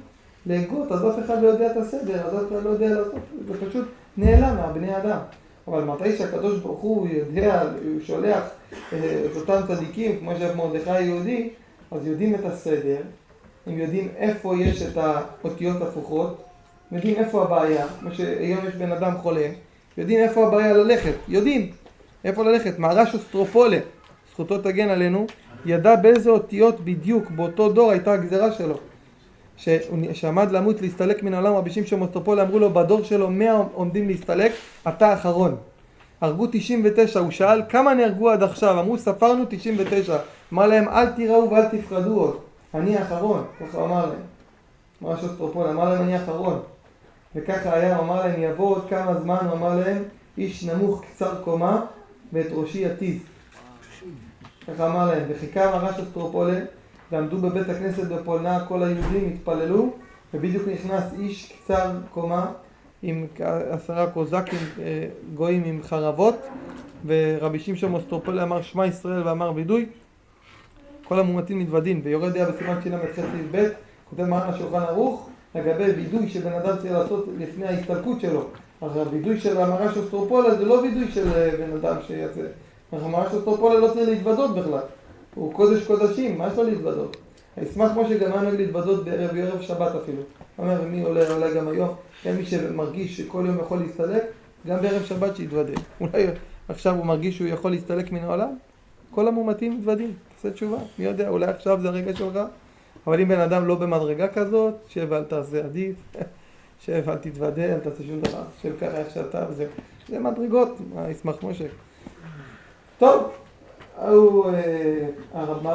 להגות, אז אף אחד לא יודע את הסדר, אז אף אחד לא יודע לעשות, זה פשוט נעלם מהבני אדם. אבל מתי שהקדוש ברוך הוא יודע, הוא שולח את אותם צדיקים, כמו שמרדכי יהודי, אז יודעים את הסדר, הם יודעים איפה יש את האותיות הפוכות, יודעים איפה הבעיה, כמו שהיום יש בן אדם חולה, יודעים איפה הבעיה ללכת, יודעים איפה ללכת. מהר"ש אוסטרופולה, זכותו תגן עלינו, ידע באיזה אותיות בדיוק באותו דור הייתה הגזרה שלו. שעמד למות להסתלק מן העולם, רבי שמשון אוסטרופולה אמרו לו בדור שלו מאה עומדים להסתלק, אתה האחרון. הרגו תשעים ותשע, הוא שאל כמה נהרגו עד עכשיו, אמרו ספרנו תשעים ותשע, אמר להם אל תיראו ואל תפחדו עוד, אני האחרון, ככה אמר להם. מהר"ש אוסטרופולה אמר להם אני האחרון, וככה היה, אמר להם יבוא עוד כמה זמן, אמר להם איש נמוך קצר קומה ואת ראשי יתיז. ככה אמר להם, וחיכה מהר"ש אוסטרופולה ועמדו בבית הכנסת בפולנה, כל היהודים התפללו, ובדיוק נכנס איש קצר קומה עם עשרה קוזקים גויים עם חרבות, ורבי שמשון אוסטרופולה אמר שמע ישראל ואמר וידוי, כל המומתים מתוודין, ויורד דעה בסימן שילם את חצי ב', כותב מרן השולחן ערוך, לגבי וידוי שבן אדם צריך לעשות לפני ההסתלקות שלו. אז הוידוי של מהר"ש אוסטרופולה זה לא וידוי של בן אדם שיעשה. מהר"ש אוסטרופולה לא צריך להתוודות בכלל. הוא קודש קודשים, מה יש לו להתוודות? הישמח כמו שגם היה נוהג להתוודות בערב וערב שבת אפילו. אומר, מי עולה, עולה גם היום, כן, מי שמרגיש שכל יום יכול להסתלק, גם בערב שבת שיתוודה. אולי עכשיו הוא מרגיש שהוא יכול להסתלק מן העולם? כל המומתים מתוודים, תעשה תשובה, מי יודע, אולי עכשיו זה הרגע שלך? אבל אם בן אדם לא במדרגה כזאת, שב אל תעשה עדיף, שב אל תתוודה, אל תעשה שום דבר, שב ככה איך שאתה, וזה, זה מדרגות, מה ישמח משה. טוב, הוא, הרב